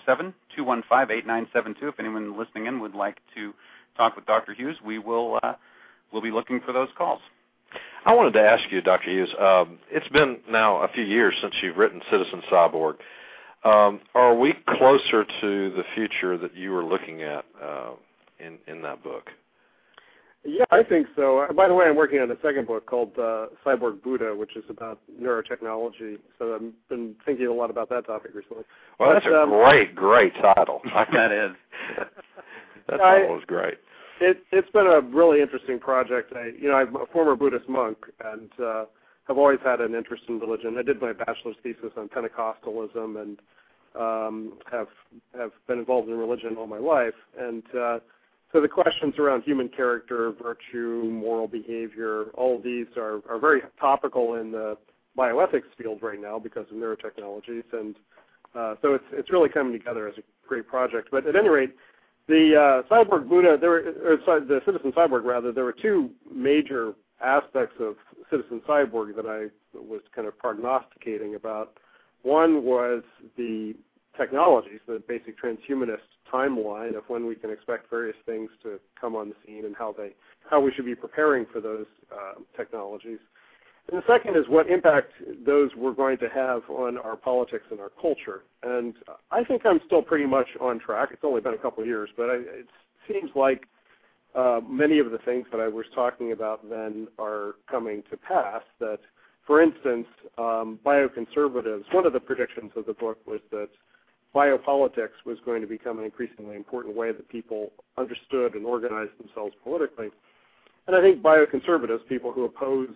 347-215-8972. If anyone listening in would like to talk with Dr. Hughes, we'll be looking for those calls.
I wanted to ask you, Dr. Hughes, it's been now a few years since you've written Citizen Cyborg. Are we closer to the future that you were looking at in that book?
Yeah, I think so. By the way, I'm working on a second book called Cyborg Buddha, which is about neurotechnology. So I've been thinking a lot about that topic recently.
Well, that's a great title.
That is.
That title was great.
It's been a really interesting project. I'm a former Buddhist monk and have always had an interest in religion. I did my bachelor's thesis on Pentecostalism and have been involved in religion all my life. And so the questions around human character, virtue, moral behavior, all of these are very topical in the bioethics field right now because of neurotechnologies. And so it's really coming together as a great project. But at any rate, the Cyborg Buddha, the Citizen Cyborg, rather, there were two major aspects of Citizen Cyborg that I was kind of prognosticating about. One was the technologies, the basic transhumanist timeline of when we can expect various things to come on the scene and how we should be preparing for those technologies. And the second is what impact those were going to have on our politics and our culture. And I think I'm still pretty much on track. It's only been a couple of years, but it seems like many of the things that I was talking about then are coming to pass. That, for instance, bioconservatives, one of the predictions of the book was that biopolitics was going to become an increasingly important way that people understood and organized themselves politically. And I think bioconservatives, people who oppose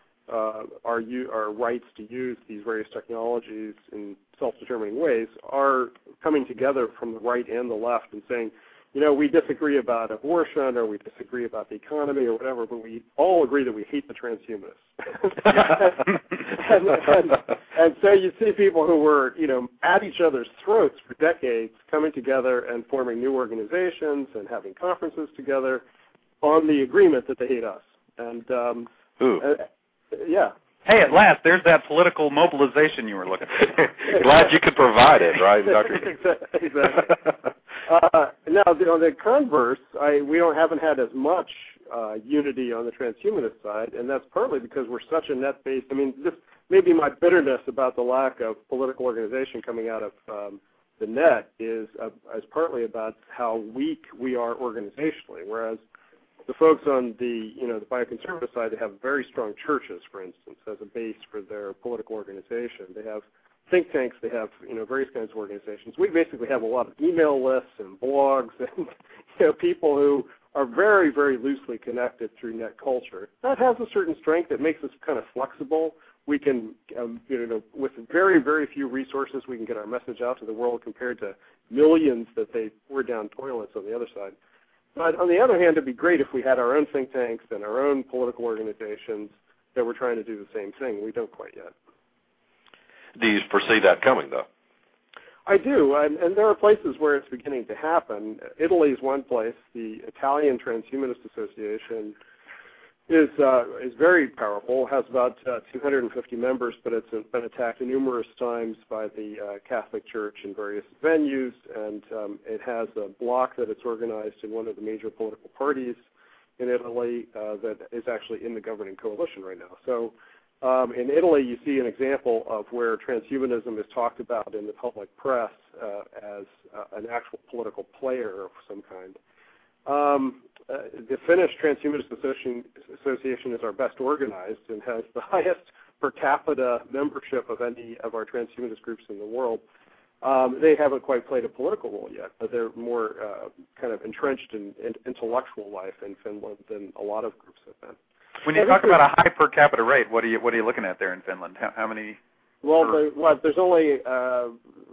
our rights to use these various technologies in self-determining ways, are coming together from the right and the left and saying, we disagree about abortion or we disagree about the economy or whatever, but we all agree that we hate the transhumanists. and so you see people who were, at each other's throats for decades coming together and forming new organizations and having conferences together on the agreement that they hate us. And yeah.
Hey, at last, there's that political mobilization you were looking for.
Glad you could provide it, right, Dr.
Exactly. Now, on the converse, we haven't had as much unity on the transhumanist side, and that's partly because we're such a net-based. This may be my bitterness about the lack of political organization coming out of the net is partly about how weak we are organizationally, whereas the folks on the bioconservative side, they have very strong churches, for instance, as a base for their political organization. They have think tanks. They have various kinds of organizations. We basically have a lot of email lists and blogs and people who are very, very loosely connected through net culture. That has a certain strength. It makes us kind of flexible. We can, with very, very few resources, we can get our message out to the world compared to millions that they pour down toilets on the other side. But on the other hand, it'd be great if we had our own think tanks and our own political organizations that were trying to do the same thing. We don't quite yet.
Do you foresee that coming, though?
I do, and there are places where it's beginning to happen. Italy is one place. The Italian Transhumanist Association is very powerful, has about 250 members, but it's been attacked numerous times by the Catholic Church in various venues, and it has a bloc that it's organized in one of the major political parties in Italy that is actually in the governing coalition right now. So in Italy, you see an example of where transhumanism is talked about in the public press as an actual political player of some kind. The Finnish Transhumanist Association is our best organized and has the highest per capita membership of any of our transhumanist groups in the world. They haven't quite played a political role yet, but they're more kind of entrenched in intellectual life in Finland than a lot of groups have been.
When you talk about a high per capita rate, what are you looking at there in Finland? How many?
Well, there's only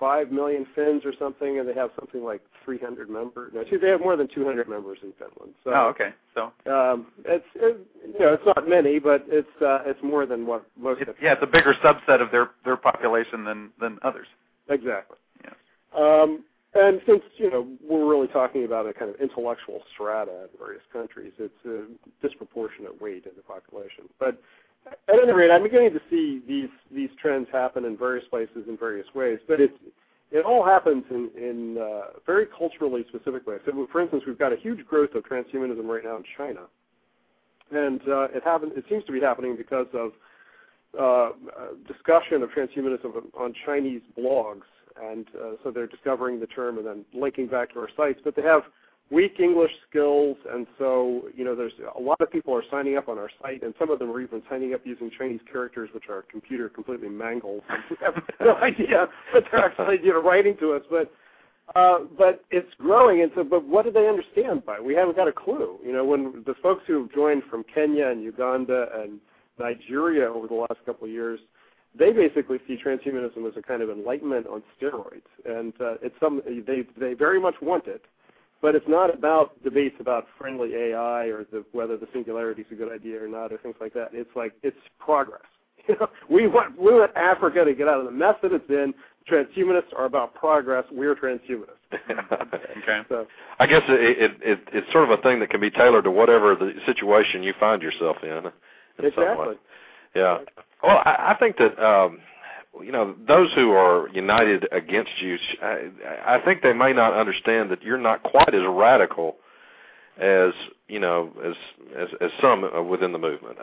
5 million Finns or something, and they have something like 300 members. No, they have more than 200 members in Finland. So,
okay. So
it's not many, but it's more than what most.
It's a bigger subset of their population than others.
Exactly.
Yes.
And since we're really talking about a kind of intellectual strata in various countries, it's a disproportionate weight in the population. But at any rate, I'm beginning to see these trends happen in various places in various ways. But it all happens in very culturally specific ways. So, for instance, we've got a huge growth of transhumanism right now in China, and it seems to be happening because of discussion of transhumanism on Chinese blogs. And so they're discovering the term and then linking back to our sites. But they have weak English skills, and so there's a lot of people are signing up on our site, and some of them are even signing up using Chinese characters, which our computer completely mangles. We have no idea what they're actually writing to us, but it's growing. And so, but what do they understand by it? We haven't got a clue. When the folks who have joined from Kenya and Uganda and Nigeria over the last couple of years, they basically see transhumanism as a kind of enlightenment on steroids, and it's they very much want it, but it's not about debates about friendly AI or whether the singularity is a good idea or not or things like that. It's progress. We want Africa to get out of the mess that it's in. Transhumanists are about progress. We're transhumanists.
Okay.
So,
I guess it's sort of a thing that can be tailored to whatever the situation you find yourself in
exactly.
Yeah. Well, I think that those who are united against you, I think they may not understand that you're not quite as radical as as some within the movement.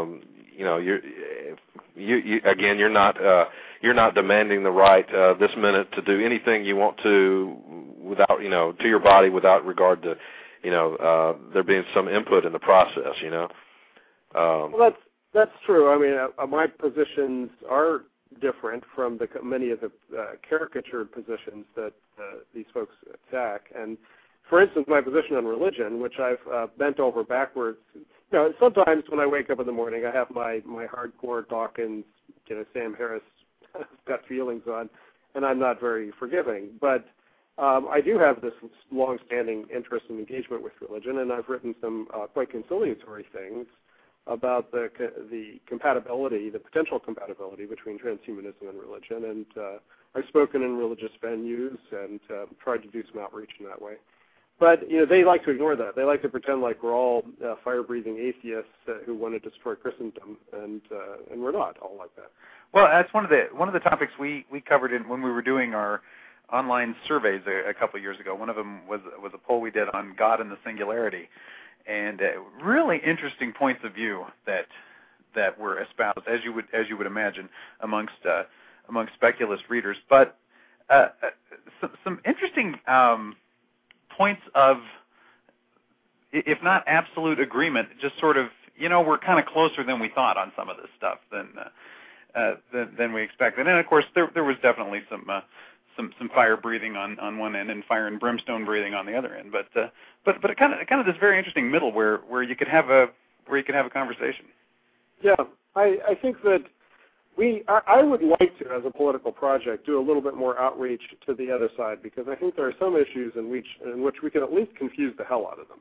You're not demanding the right this minute to do anything you want to without to your body without regard to there being some input in the process.
Well, that's true. I mean, my positions are different from many of the caricatured positions that these folks attack. And, for instance, my position on religion, which I've bent over backwards. Sometimes when I wake up in the morning, I have my hardcore Dawkins, Sam Harris gut feelings on, and I'm not very forgiving. But I do have this long-standing interest and engagement with religion, and I've written some quite conciliatory things about the compatibility, the potential compatibility between transhumanism and religion, and I've spoken in religious venues and tried to do some outreach in that way. But they like to ignore that. They like to pretend like we're all fire-breathing atheists who want to destroy Christendom, and we're not all like that.
Well, that's one of the topics we covered when we were doing our online surveys a couple of years ago. One of them was a poll we did on God and the Singularity. And really interesting points of view that were espoused, as you would imagine, amongst speculist readers. But some interesting points of, if not absolute agreement, just sort of we're kind of closer than we thought on some of this stuff than we expected. And of course there was definitely some fire breathing on one end and fire and brimstone breathing on the other end, but it kind of this very interesting middle where you could have a conversation.
Yeah, I think that I would like to, as a political project, do a little bit more outreach to the other side, because I think there are some issues in which we can at least confuse the hell out of them.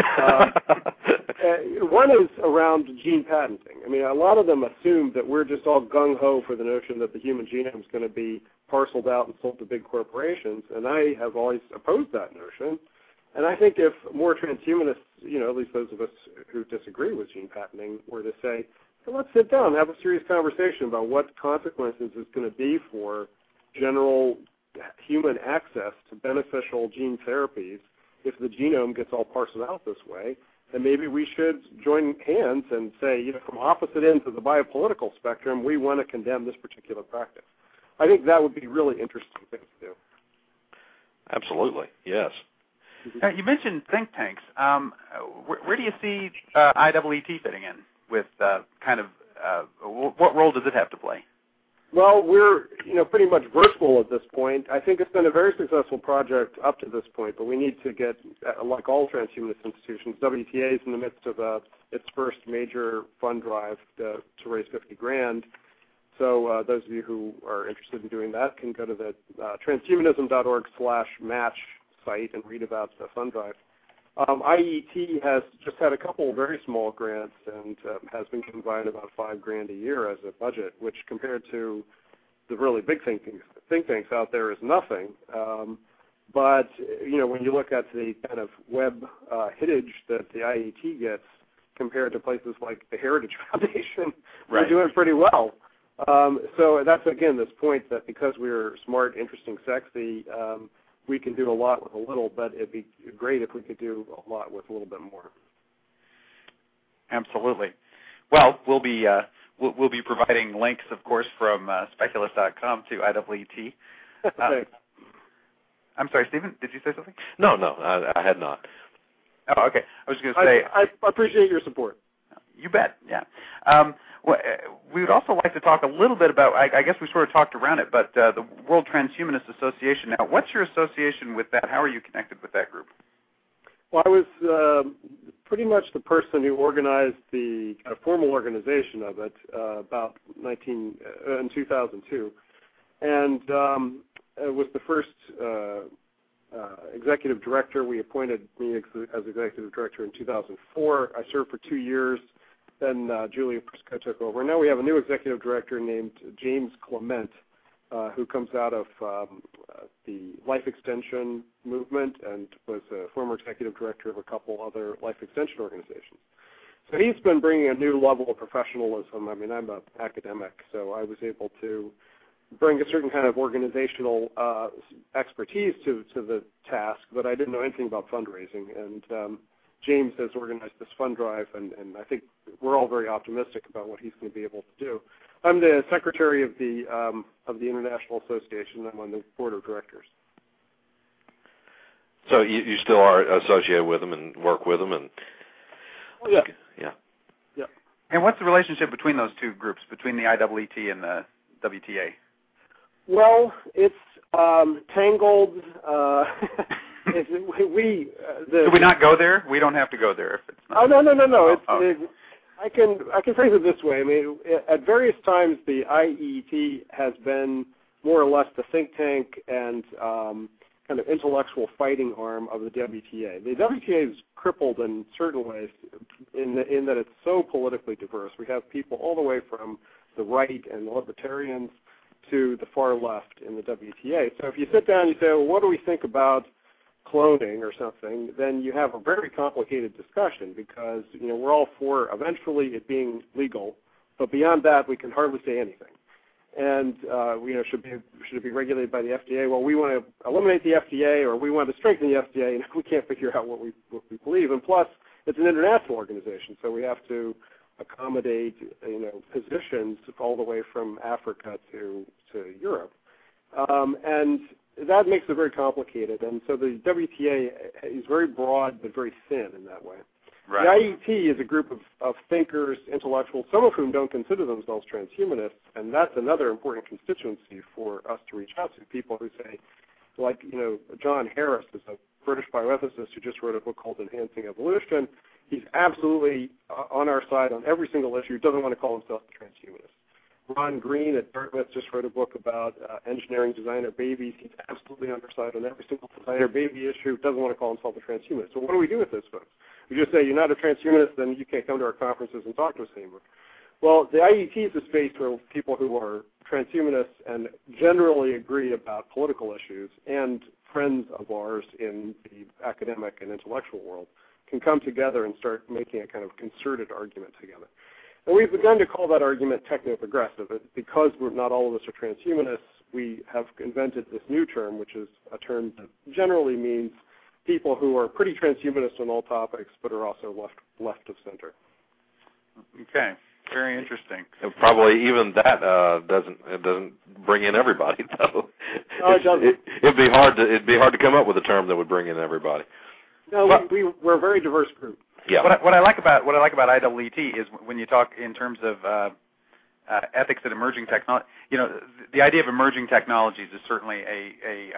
One is around gene patenting. I mean, a lot of them assume that we're just all gung-ho for the notion that the human genome is going to be parceled out and sold to big corporations, and I have always opposed that notion. And I think if more transhumanists, at least those of us who disagree with gene patenting, were to say, hey, let's sit down and have a serious conversation about what consequences it's going to be for general human access to beneficial gene therapies if the genome gets all parceled out this way, then maybe we should join hands and say, from opposite ends of the biopolitical spectrum, we want to condemn this particular practice. I think that would be really interesting thing to do.
Absolutely, yes.
You mentioned think tanks. Where do you see IEET fitting in with what role does it have to play?
Well, we're pretty much virtual at this point. I think it's been a very successful project up to this point, but we need to get, like all transhumanist institutions, WTA is in the midst of its first major fund drive to raise $50,000 So those of you who are interested in doing that can go to the transhumanism.org/match site and read about the fund drive. IET has just had a couple of very small grants and has been combined about $5,000 a year as a budget, which compared to the really big think tanks out there is nothing. But when you look at the kind of web hittage that the IET gets compared to places like the Heritage Foundation,
right,
they're doing pretty well. So that's, again, this point that because we're smart, interesting, sexy, we can do a lot with a little, but it'd be great if we could do a lot with a little bit more.
Absolutely. Well, we'll be providing links, of course, from Speculist.com to IEET.
Thanks.
I'm sorry, Stephen, did you say something?
No, I had not.
Oh, okay. I was going to say...
I appreciate your support.
You bet, yeah. We would also like to talk a little bit about, I guess we sort of talked around it, but the World Transhumanist Association. Now, what's your association with that? How are you connected with that group?
Well, I was pretty much the person who organized the kind of formal organization of it about in 2002. And it was the first executive director. We appointed me as executive director in 2004. I served for 2 years. Then Julia Prisco took over. Now we have a new executive director named James Clement, who comes out of the life extension movement and was a former executive director of a couple other life extension organizations. So he's been bringing a new level of professionalism. I mean, I'm an academic, so I was able to bring a certain kind of organizational expertise to the task, but I didn't know anything about fundraising. And James has organized this fund drive, and I think we're all very optimistic about what he's going to be able to do. I'm the secretary of the International Association. I'm on the board of directors.
So you still are associated with them and work with them, and
yeah.
And what's the relationship between those two groups, between the IEET and the WTA?
Well, it's tangled.
Should we not go there? We don't have to go there if it's not.
Oh no. I can phrase it this way. I mean, at various times, the IET has been more or less the think tank and kind of intellectual fighting arm of the WTA. The WTA is crippled in certain ways in that it's so politically diverse. We have people all the way from the right and the libertarians to the far left in the WTA. So if you sit down and you say, well, what do we think about cloning or something, then you have a very complicated discussion because, we're all for eventually it being legal, but beyond that we can hardly say anything. And, should it be regulated by the FDA? Well, we want to eliminate the FDA or we want to strengthen the FDA, and we can't figure out what we believe. And plus, it's an international organization, so we have to accommodate, positions all the way from Africa to Europe. And that makes it very complicated. And so the WTA is very broad but very thin in that way.
Right.
The IET is a group of thinkers, intellectuals, some of whom don't consider themselves transhumanists, and that's another important constituency for us to reach out to, people who say, like, John Harris is a British bioethicist who just wrote a book called Enhancing Evolution. He's absolutely on our side on every single issue. He doesn't want to call himself a transhumanist. Ron Green at Dartmouth just wrote a book about engineering designer babies. He's absolutely on our side on every single designer baby issue. Doesn't want to call himself a transhumanist. So what do we do with those folks? We just say, you're not a transhumanist, then you can't come to our conferences and talk to us anymore. Well, the IET is a space where people who are transhumanists and generally agree about political issues and friends of ours in the academic and intellectual world can come together and start making a kind of concerted argument together. And we've begun to call that argument techno-progressive. Because not all of us are transhumanists, we have invented this new term, which is a term that generally means people who are pretty transhumanist on all topics, but are also left of center.
Okay, very interesting.
And probably even that doesn't bring in everybody, though.
No, it doesn't.
It'd be hard to come up with a term that would bring in everybody.
No, we're a very diverse group.
Yeah.
What I like about IEET is when you talk in terms of ethics and emerging technology. The idea of emerging technologies is certainly a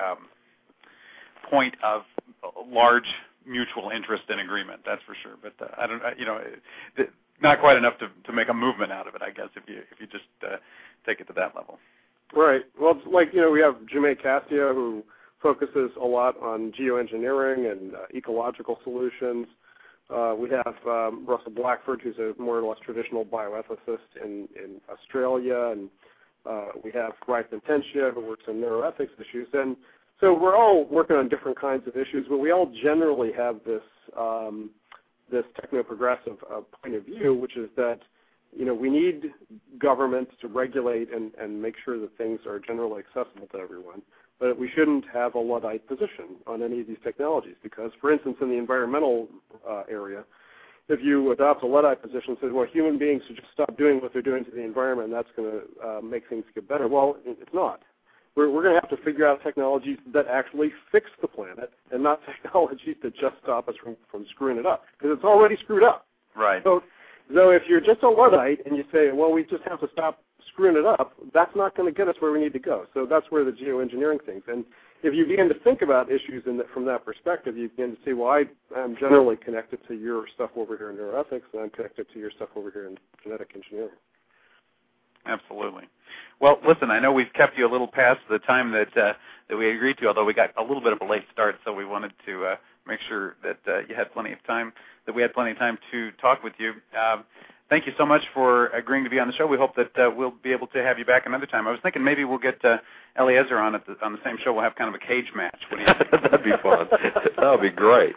point of large mutual interest and agreement. That's for sure. But I don't, not quite enough to make a movement out of it. I guess if you just take it to that level.
Right. Well, it's like, we have Jaume Cassia, who focuses a lot on geoengineering and ecological solutions. We have Russell Blackford, who's a more or less traditional bioethicist in Australia, and we have Bryce Intentia, who works in neuroethics issues. And so we're all working on different kinds of issues, but we all generally have this techno-progressive point of view, which is that we need governments to regulate and make sure that things are generally accessible to everyone. But we shouldn't have a Luddite position on any of these technologies because, for instance, in the environmental area, if you adopt a Luddite position and say, well, human beings should just stop doing what they're doing to the environment and that's going to make things get better, well, it's not. We're going to have to figure out technologies that actually fix the planet and not technologies that just stop us from screwing it up because it's already screwed up.
Right.
So if you're just a Luddite and you say, well, we just have to stop screwing it up, that's not going to get us where we need to go. So that's where the geoengineering things. And if you begin to think about issues from that perspective, you begin to see, well, I'm generally connected to your stuff over here in neuroethics, and I'm connected to your stuff over here in genetic engineering.
Absolutely. Well, listen, I know we've kept you a little past the time that we agreed to, although we got a little bit of a late start, so we wanted to make sure that you had plenty of time, that we had plenty of time to talk with you. Thank you so much for agreeing to be on the show. We hope that we'll be able to have you back another time. I was thinking maybe we'll get Eliezer on the same show. We'll have kind of a cage match. What do you think?
That'd be fun. That would be great.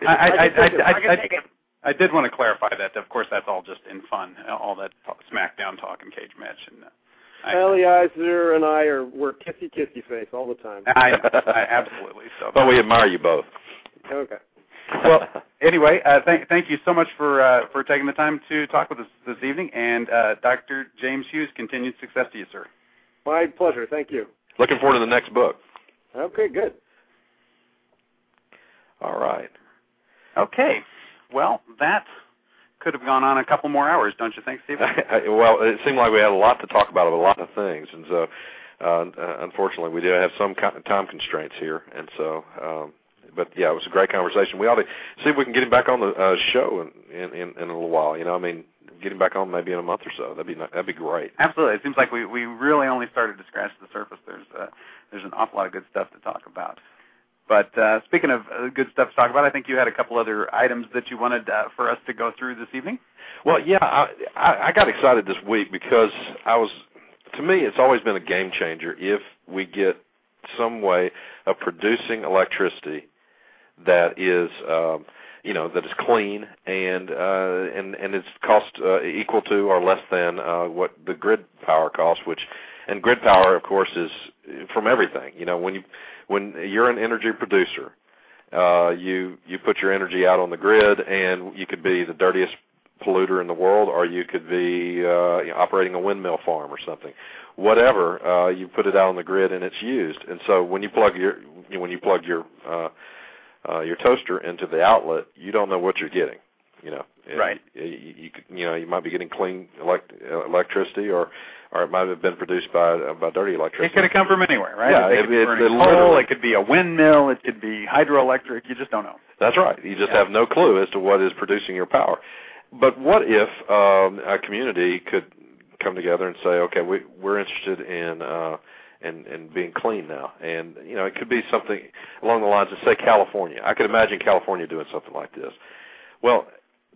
I did want to clarify that. Of course, that's all just in fun, all that SmackDown talk and cage match. And
Eliezer and we're kissy face all the time.
I absolutely. So.
Well, we admire you both.
Okay.
Well, anyway, thank you so much for taking the time to talk with us this evening, and Dr. James Hughes, continued success to you, sir.
My pleasure. Thank you.
Looking forward to the next book.
Okay, good.
All right.
Okay. Well, that could have gone on a couple more hours, don't you think, Stephen?
Well, it seemed like we had a lot to talk about a lot of things, and so unfortunately we do have some time constraints here, and so. But yeah, it was a great conversation. We ought to see if we can get him back on the show in a little while. Get him back on maybe in a month or so. That'd be great.
Absolutely. It seems like we really only started to scratch the surface. There's an awful lot of good stuff to talk about. But speaking of good stuff to talk about, I think you had a couple other items that you wanted for us to go through this evening.
Well, yeah, I got excited this week because to me, it's always been a game changer if we get some way of producing electricity that is, that is clean and it's cost equal to or less than what the grid power costs. And grid power, of course, is from everything. When you're an energy producer, you put your energy out on the grid, and you could be the dirtiest polluter in the world, or you could be operating a windmill farm or something. Whatever, you put it out on the grid and it's used. And so when you plug your toaster into the outlet, you don't know what you're getting.
Right.
You might be getting clean electricity, or it might have been produced by dirty electricity.
It could have come from anywhere, right?
Yeah,
it could be a windmill, it could be hydroelectric. You just don't know.
That's right. You just have no clue as to what is producing your power. But what if a community could come together and say, okay, we're interested in being clean now, and it could be something along the lines of, say, California. I could imagine California doing something like this. Well,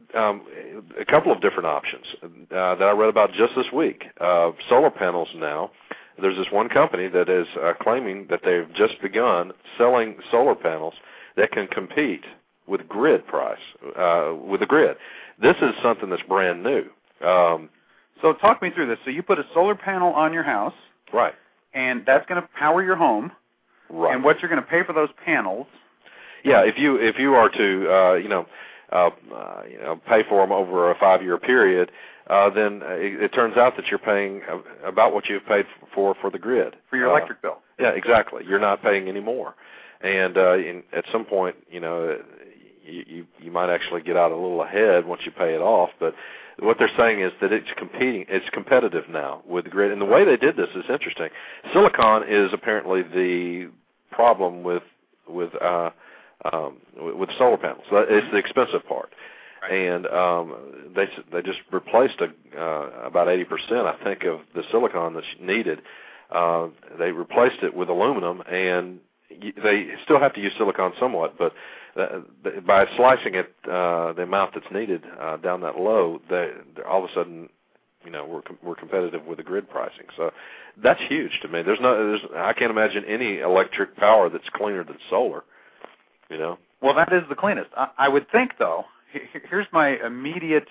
a couple of different options that I read about just this week. Solar panels now. There's this one company that is claiming that they've just begun selling solar panels that can compete with grid price, with the grid. This is something that's brand new.
So talk me through this. So you put a solar panel on your house.
Right.
And that's going to power your home.
Right.
And what you're going to pay for those panels.
Yeah, if you are to pay for them over a 5-year period, then it turns out that you're paying about what you've paid for the grid.
For your electric bill.
Yeah, exactly. You're not paying any more. And at some point, you might actually get out a little ahead once you pay it off. But what they're saying is that it's competitive now with the grid. And the way they did this is interesting. Silicon is apparently the problem with solar panels. It's the expensive part. and they just replaced about 80%, I think, of the silicon that's needed. They replaced it with aluminum, and they still have to use silicon somewhat, but by slicing it the amount that's needed down that low, they're all of a sudden, we're competitive with the grid pricing. So that's huge to me. I can't imagine any electric power that's cleaner than solar.
Well, that is the cleanest. I would think, though. Here's my immediate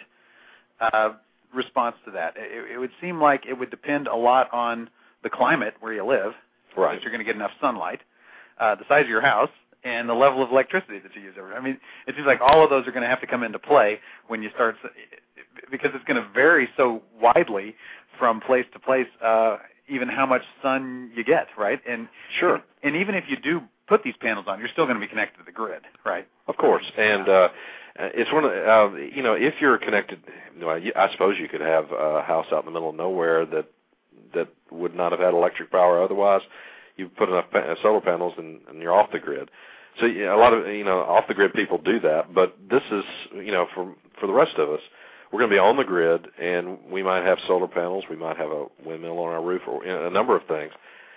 response to that. It would seem like it would depend a lot on the climate where you live,
right?
If you're going to get enough sunlight, the size of your house, and the level of electricity that you use. I mean, it seems like all of those are going to have to come into play when you start, because it's going to vary so widely from place to place, even how much sun you get, right? And
sure.
And even if you do put these panels on, you're still going to be connected to the grid, right?
Of course. And it's one of the, if you're connected, I suppose you could have a house out in the middle of nowhere that would not have had electric power otherwise. You put enough solar panels and you're off the grid. So a lot of off the grid people do that, but this is for the rest of us, we're going to be on the grid, and we might have solar panels, we might have a windmill on our roof, or a number of things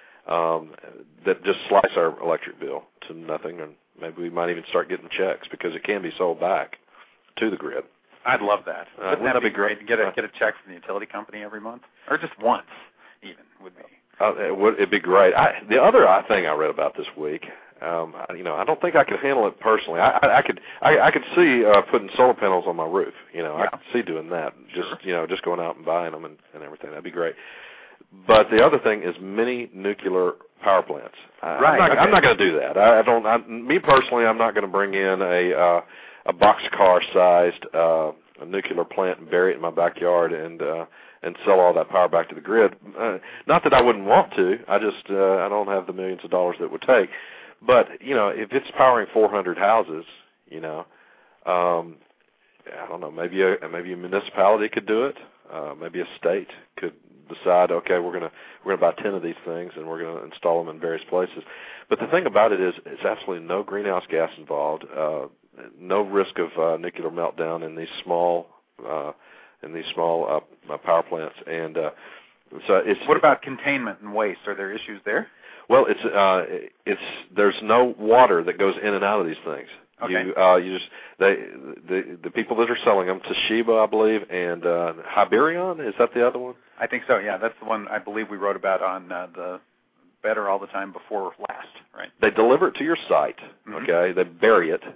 that just slice our electric bill to nothing, and maybe we might even start getting checks because it can be sold back to the grid.
I'd love that.
Wouldn't that be great?
Get a check from the utility company every month, or just once, even would be.
It'd be great. The other thing I read about this week, I don't think I could handle it personally. I could see putting solar panels on my roof. I could see doing that. Just going out and buying them and everything. That'd be great. But the other thing is mini nuclear power plants.
Right.
I'm not going to do that. Me personally, I'm not going to bring in a boxcar-sized nuclear plant and bury it in my backyard and sell all that power back to the grid. Not that I wouldn't want to. I don't have the millions of dollars that it would take. But if it's powering 400 houses, I don't know. Maybe a municipality could do it. Maybe a state could decide, okay, we're gonna buy 10 of these things and we're gonna install them in various places. But the thing about it is, it's absolutely no greenhouse gas involved. No risk of nuclear meltdown in these small power plants, and so it's.
What about containment and waste? Are there issues there?
Well, there's no water that goes in and out of these things.
Okay.
The people that are selling them, Toshiba, I believe, and Hyperion, is that the other one?
I think so. Yeah, that's the one I believe we wrote about on the Better All the Time before last, right?
They deliver it to your site.
Mm-hmm.
Okay, they bury it,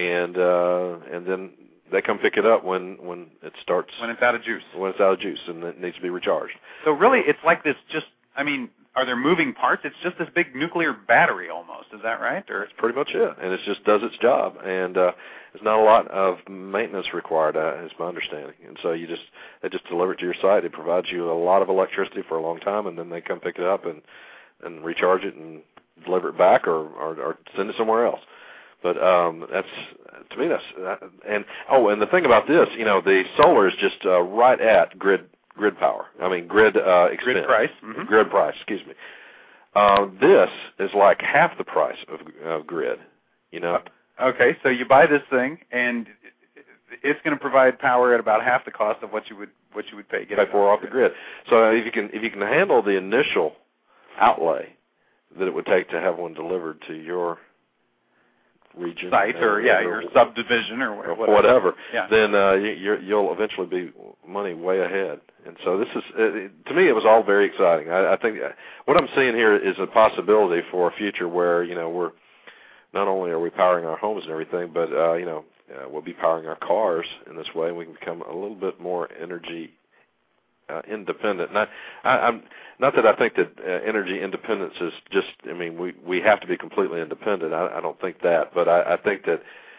and then they come pick it up when it starts.
When it's out of juice.
When it's out of juice and it needs to be recharged.
So really, it's like this. Are there moving parts? It's just this big nuclear battery almost. Is that right? Or
that's pretty much it, and it just does its job. And there's not a lot of maintenance required, is my understanding. And so they just deliver it to your site. It provides you a lot of electricity for a long time, and then they come pick it up and recharge it and deliver it back or send it somewhere else. But that's, to me, and the thing about this, the solar is just right at grid power. I mean, grid expense.
Grid price. Mm-hmm.
Grid price, excuse me. This is like half the price of grid,
Okay, so you buy this thing, and it's going to provide power at about half the cost of what you would pay
for off the grid. So if you can handle the initial outlay that it would take to have one delivered to your region,
site, or your subdivision, or
whatever,
yeah.
Then you'll eventually be money way ahead. And so this is, to me, it was all very exciting. I think what I'm seeing here is a possibility for a future where we're not only are we powering our homes and everything, but we'll be powering our cars in this way, and we can become a little bit more energy independent. And I'm not that I think that energy independence is just. I mean, we have to be completely independent. I don't think that, but I think that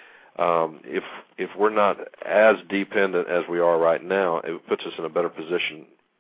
if we're not as dependent as we are right now, it puts us in a better position,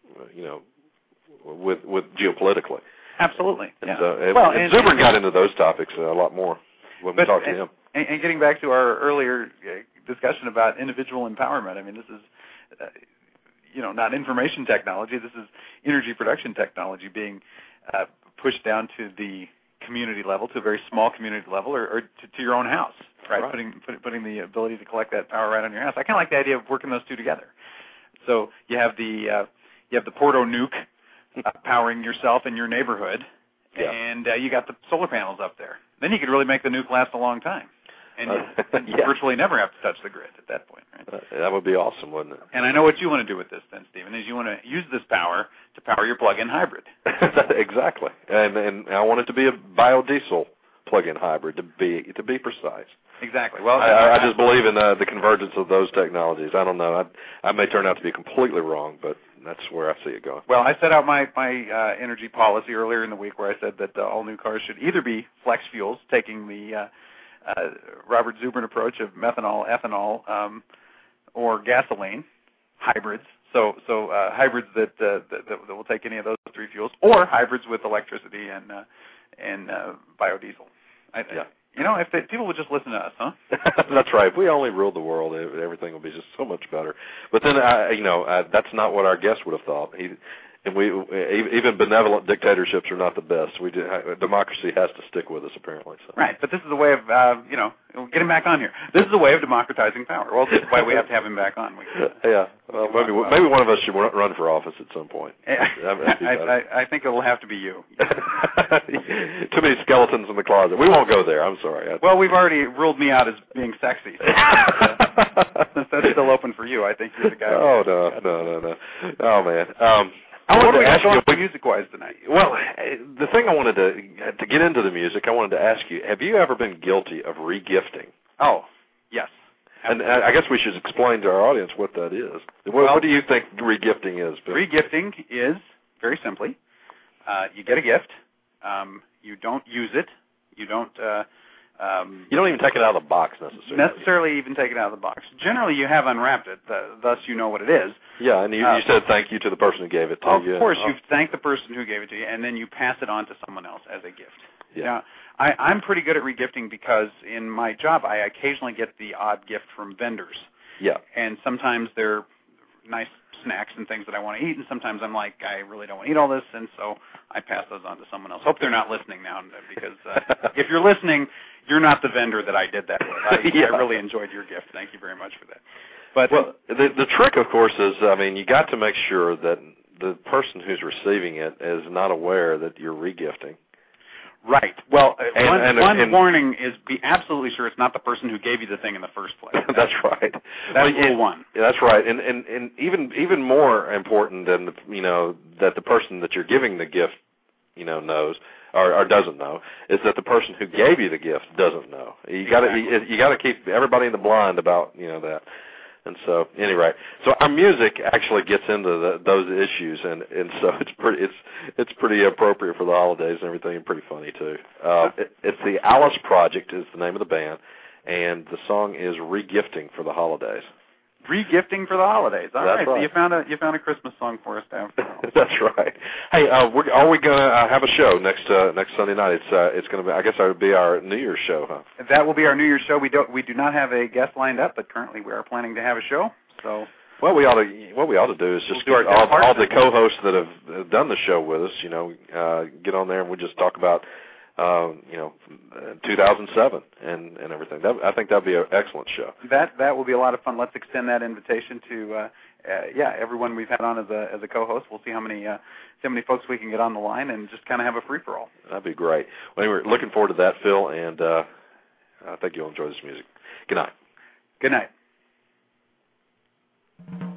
with geopolitically.
Absolutely.
And
yeah.
so, and Zubrin got into those topics a lot more when we talked to him.
And getting back to our earlier discussion about individual empowerment, I mean, this is. Not information technology. This is energy production technology being pushed down to the community level, to a very small community level, or to your own house, right? Putting the ability to collect that power right on your house. I kind of like the idea of working those two together. So you have the Porto Nuke powering yourself in your neighborhood, and you got the solar panels up there. Then you could really make the nuke last a long time, and you virtually never have to touch the grid at that point, right?
That would be awesome, wouldn't it?
And I know what you want to do with this, then, Stephen, is you want to use this power to power your plug-in hybrid.
Exactly, and I want it to be a biodiesel plug-in hybrid, to be precise.
Exactly. Well,
I just believe in the convergence of those technologies. I don't know. I may turn out to be completely wrong, but that's where I see it going.
Well, I set out my energy policy earlier in the week, where I said that all new cars should either be flex fuels, taking the Robert Zubrin approach of methanol, ethanol, or gasoline, hybrids. So hybrids that will take any of those three fuels, or hybrids with electricity and biodiesel. You know, if people would just listen to us, huh?
That's right. If we only ruled the world, everything would be just so much better. But then, that's not what our guest would have thought. Even benevolent dictatorships are not the best. Democracy has to stick with us, apparently. So.
Right, but this is a way of, get him back on here. This is a way of democratizing power. Well, this is why we have to have him back on.
Well, maybe one of us should run for office at some point.
I think it'll have to be you.
Too many skeletons in the closet. We won't go there. I'm sorry.
Well, we've already ruled me out as being sexy. Since that's still open for you, I think you're the guy.
Oh, no. Oh, man.
I wanted to ask you music-wise tonight.
Well, the thing I wanted to get into the music, I wanted to ask you, have you ever been guilty of regifting?
Oh, yes.
And I guess we should explain to our audience what that is. What do you think regifting is?
Regifting is, very simply, you get a gift, you don't use it, you don't
even take it out of the box
necessarily. Even take it out of the box. Generally, you have unwrapped it, thus you know what it is.
Yeah, and you said thank you to the person who gave it to you.
Of course, you've thanked the person who gave it to you, and then you pass it on to someone else as a gift.
Yeah.
Now, I'm pretty good at regifting because in my job, I occasionally get the odd gift from vendors.
Yeah.
And sometimes they're nice snacks and things that I want to eat, and sometimes I'm like, I really don't want to eat all this, and so I pass those on to someone else. Hope they're not listening now, because if you're listening, you're not the vendor that I did that with. I really enjoyed your gift. Thank you very much for that. But
the trick, of course, is, you got to make sure that the person who's receiving it is not aware that you're regifting.
Right. Well, one warning is be absolutely sure it's not the person who gave you the thing in the first place.
That's right.
That's rule one.
Yeah, that's right. And even more important than that the person that you're giving the gift knows or doesn't know is that the person who gave you the gift doesn't know. You got to keep everybody in the blind about that. And so, anyway, our music actually gets into those issues, and so it's pretty appropriate for the holidays and everything, and pretty funny too. It's the Alice Project is the name of the band, and the song is "Regifting for the Holidays."
Regifting for the holidays. All right.
Right.
So you found a Christmas song for us down.
That's right. Hey, are we gonna have a show next Sunday night? It's gonna be. I guess that would be our New Year's show, huh?
That will be our New Year's show. We do not have a guest lined up, but currently we are planning to have a show. So.
Well, what we ought to do is just
we'll
get all the co-hosts that have done the show with us. Get on there and we'll just talk about 2007 and everything. I think that'd be an excellent show.
That will be a lot of fun. Let's extend that invitation to everyone we've had on as a co-host. We'll see how many folks we can get on the line and just kind of have a free for all.
That'd be great. Well, anyway, we're looking forward to that, Phil, and I think you'll enjoy this music. Good night.
Good night.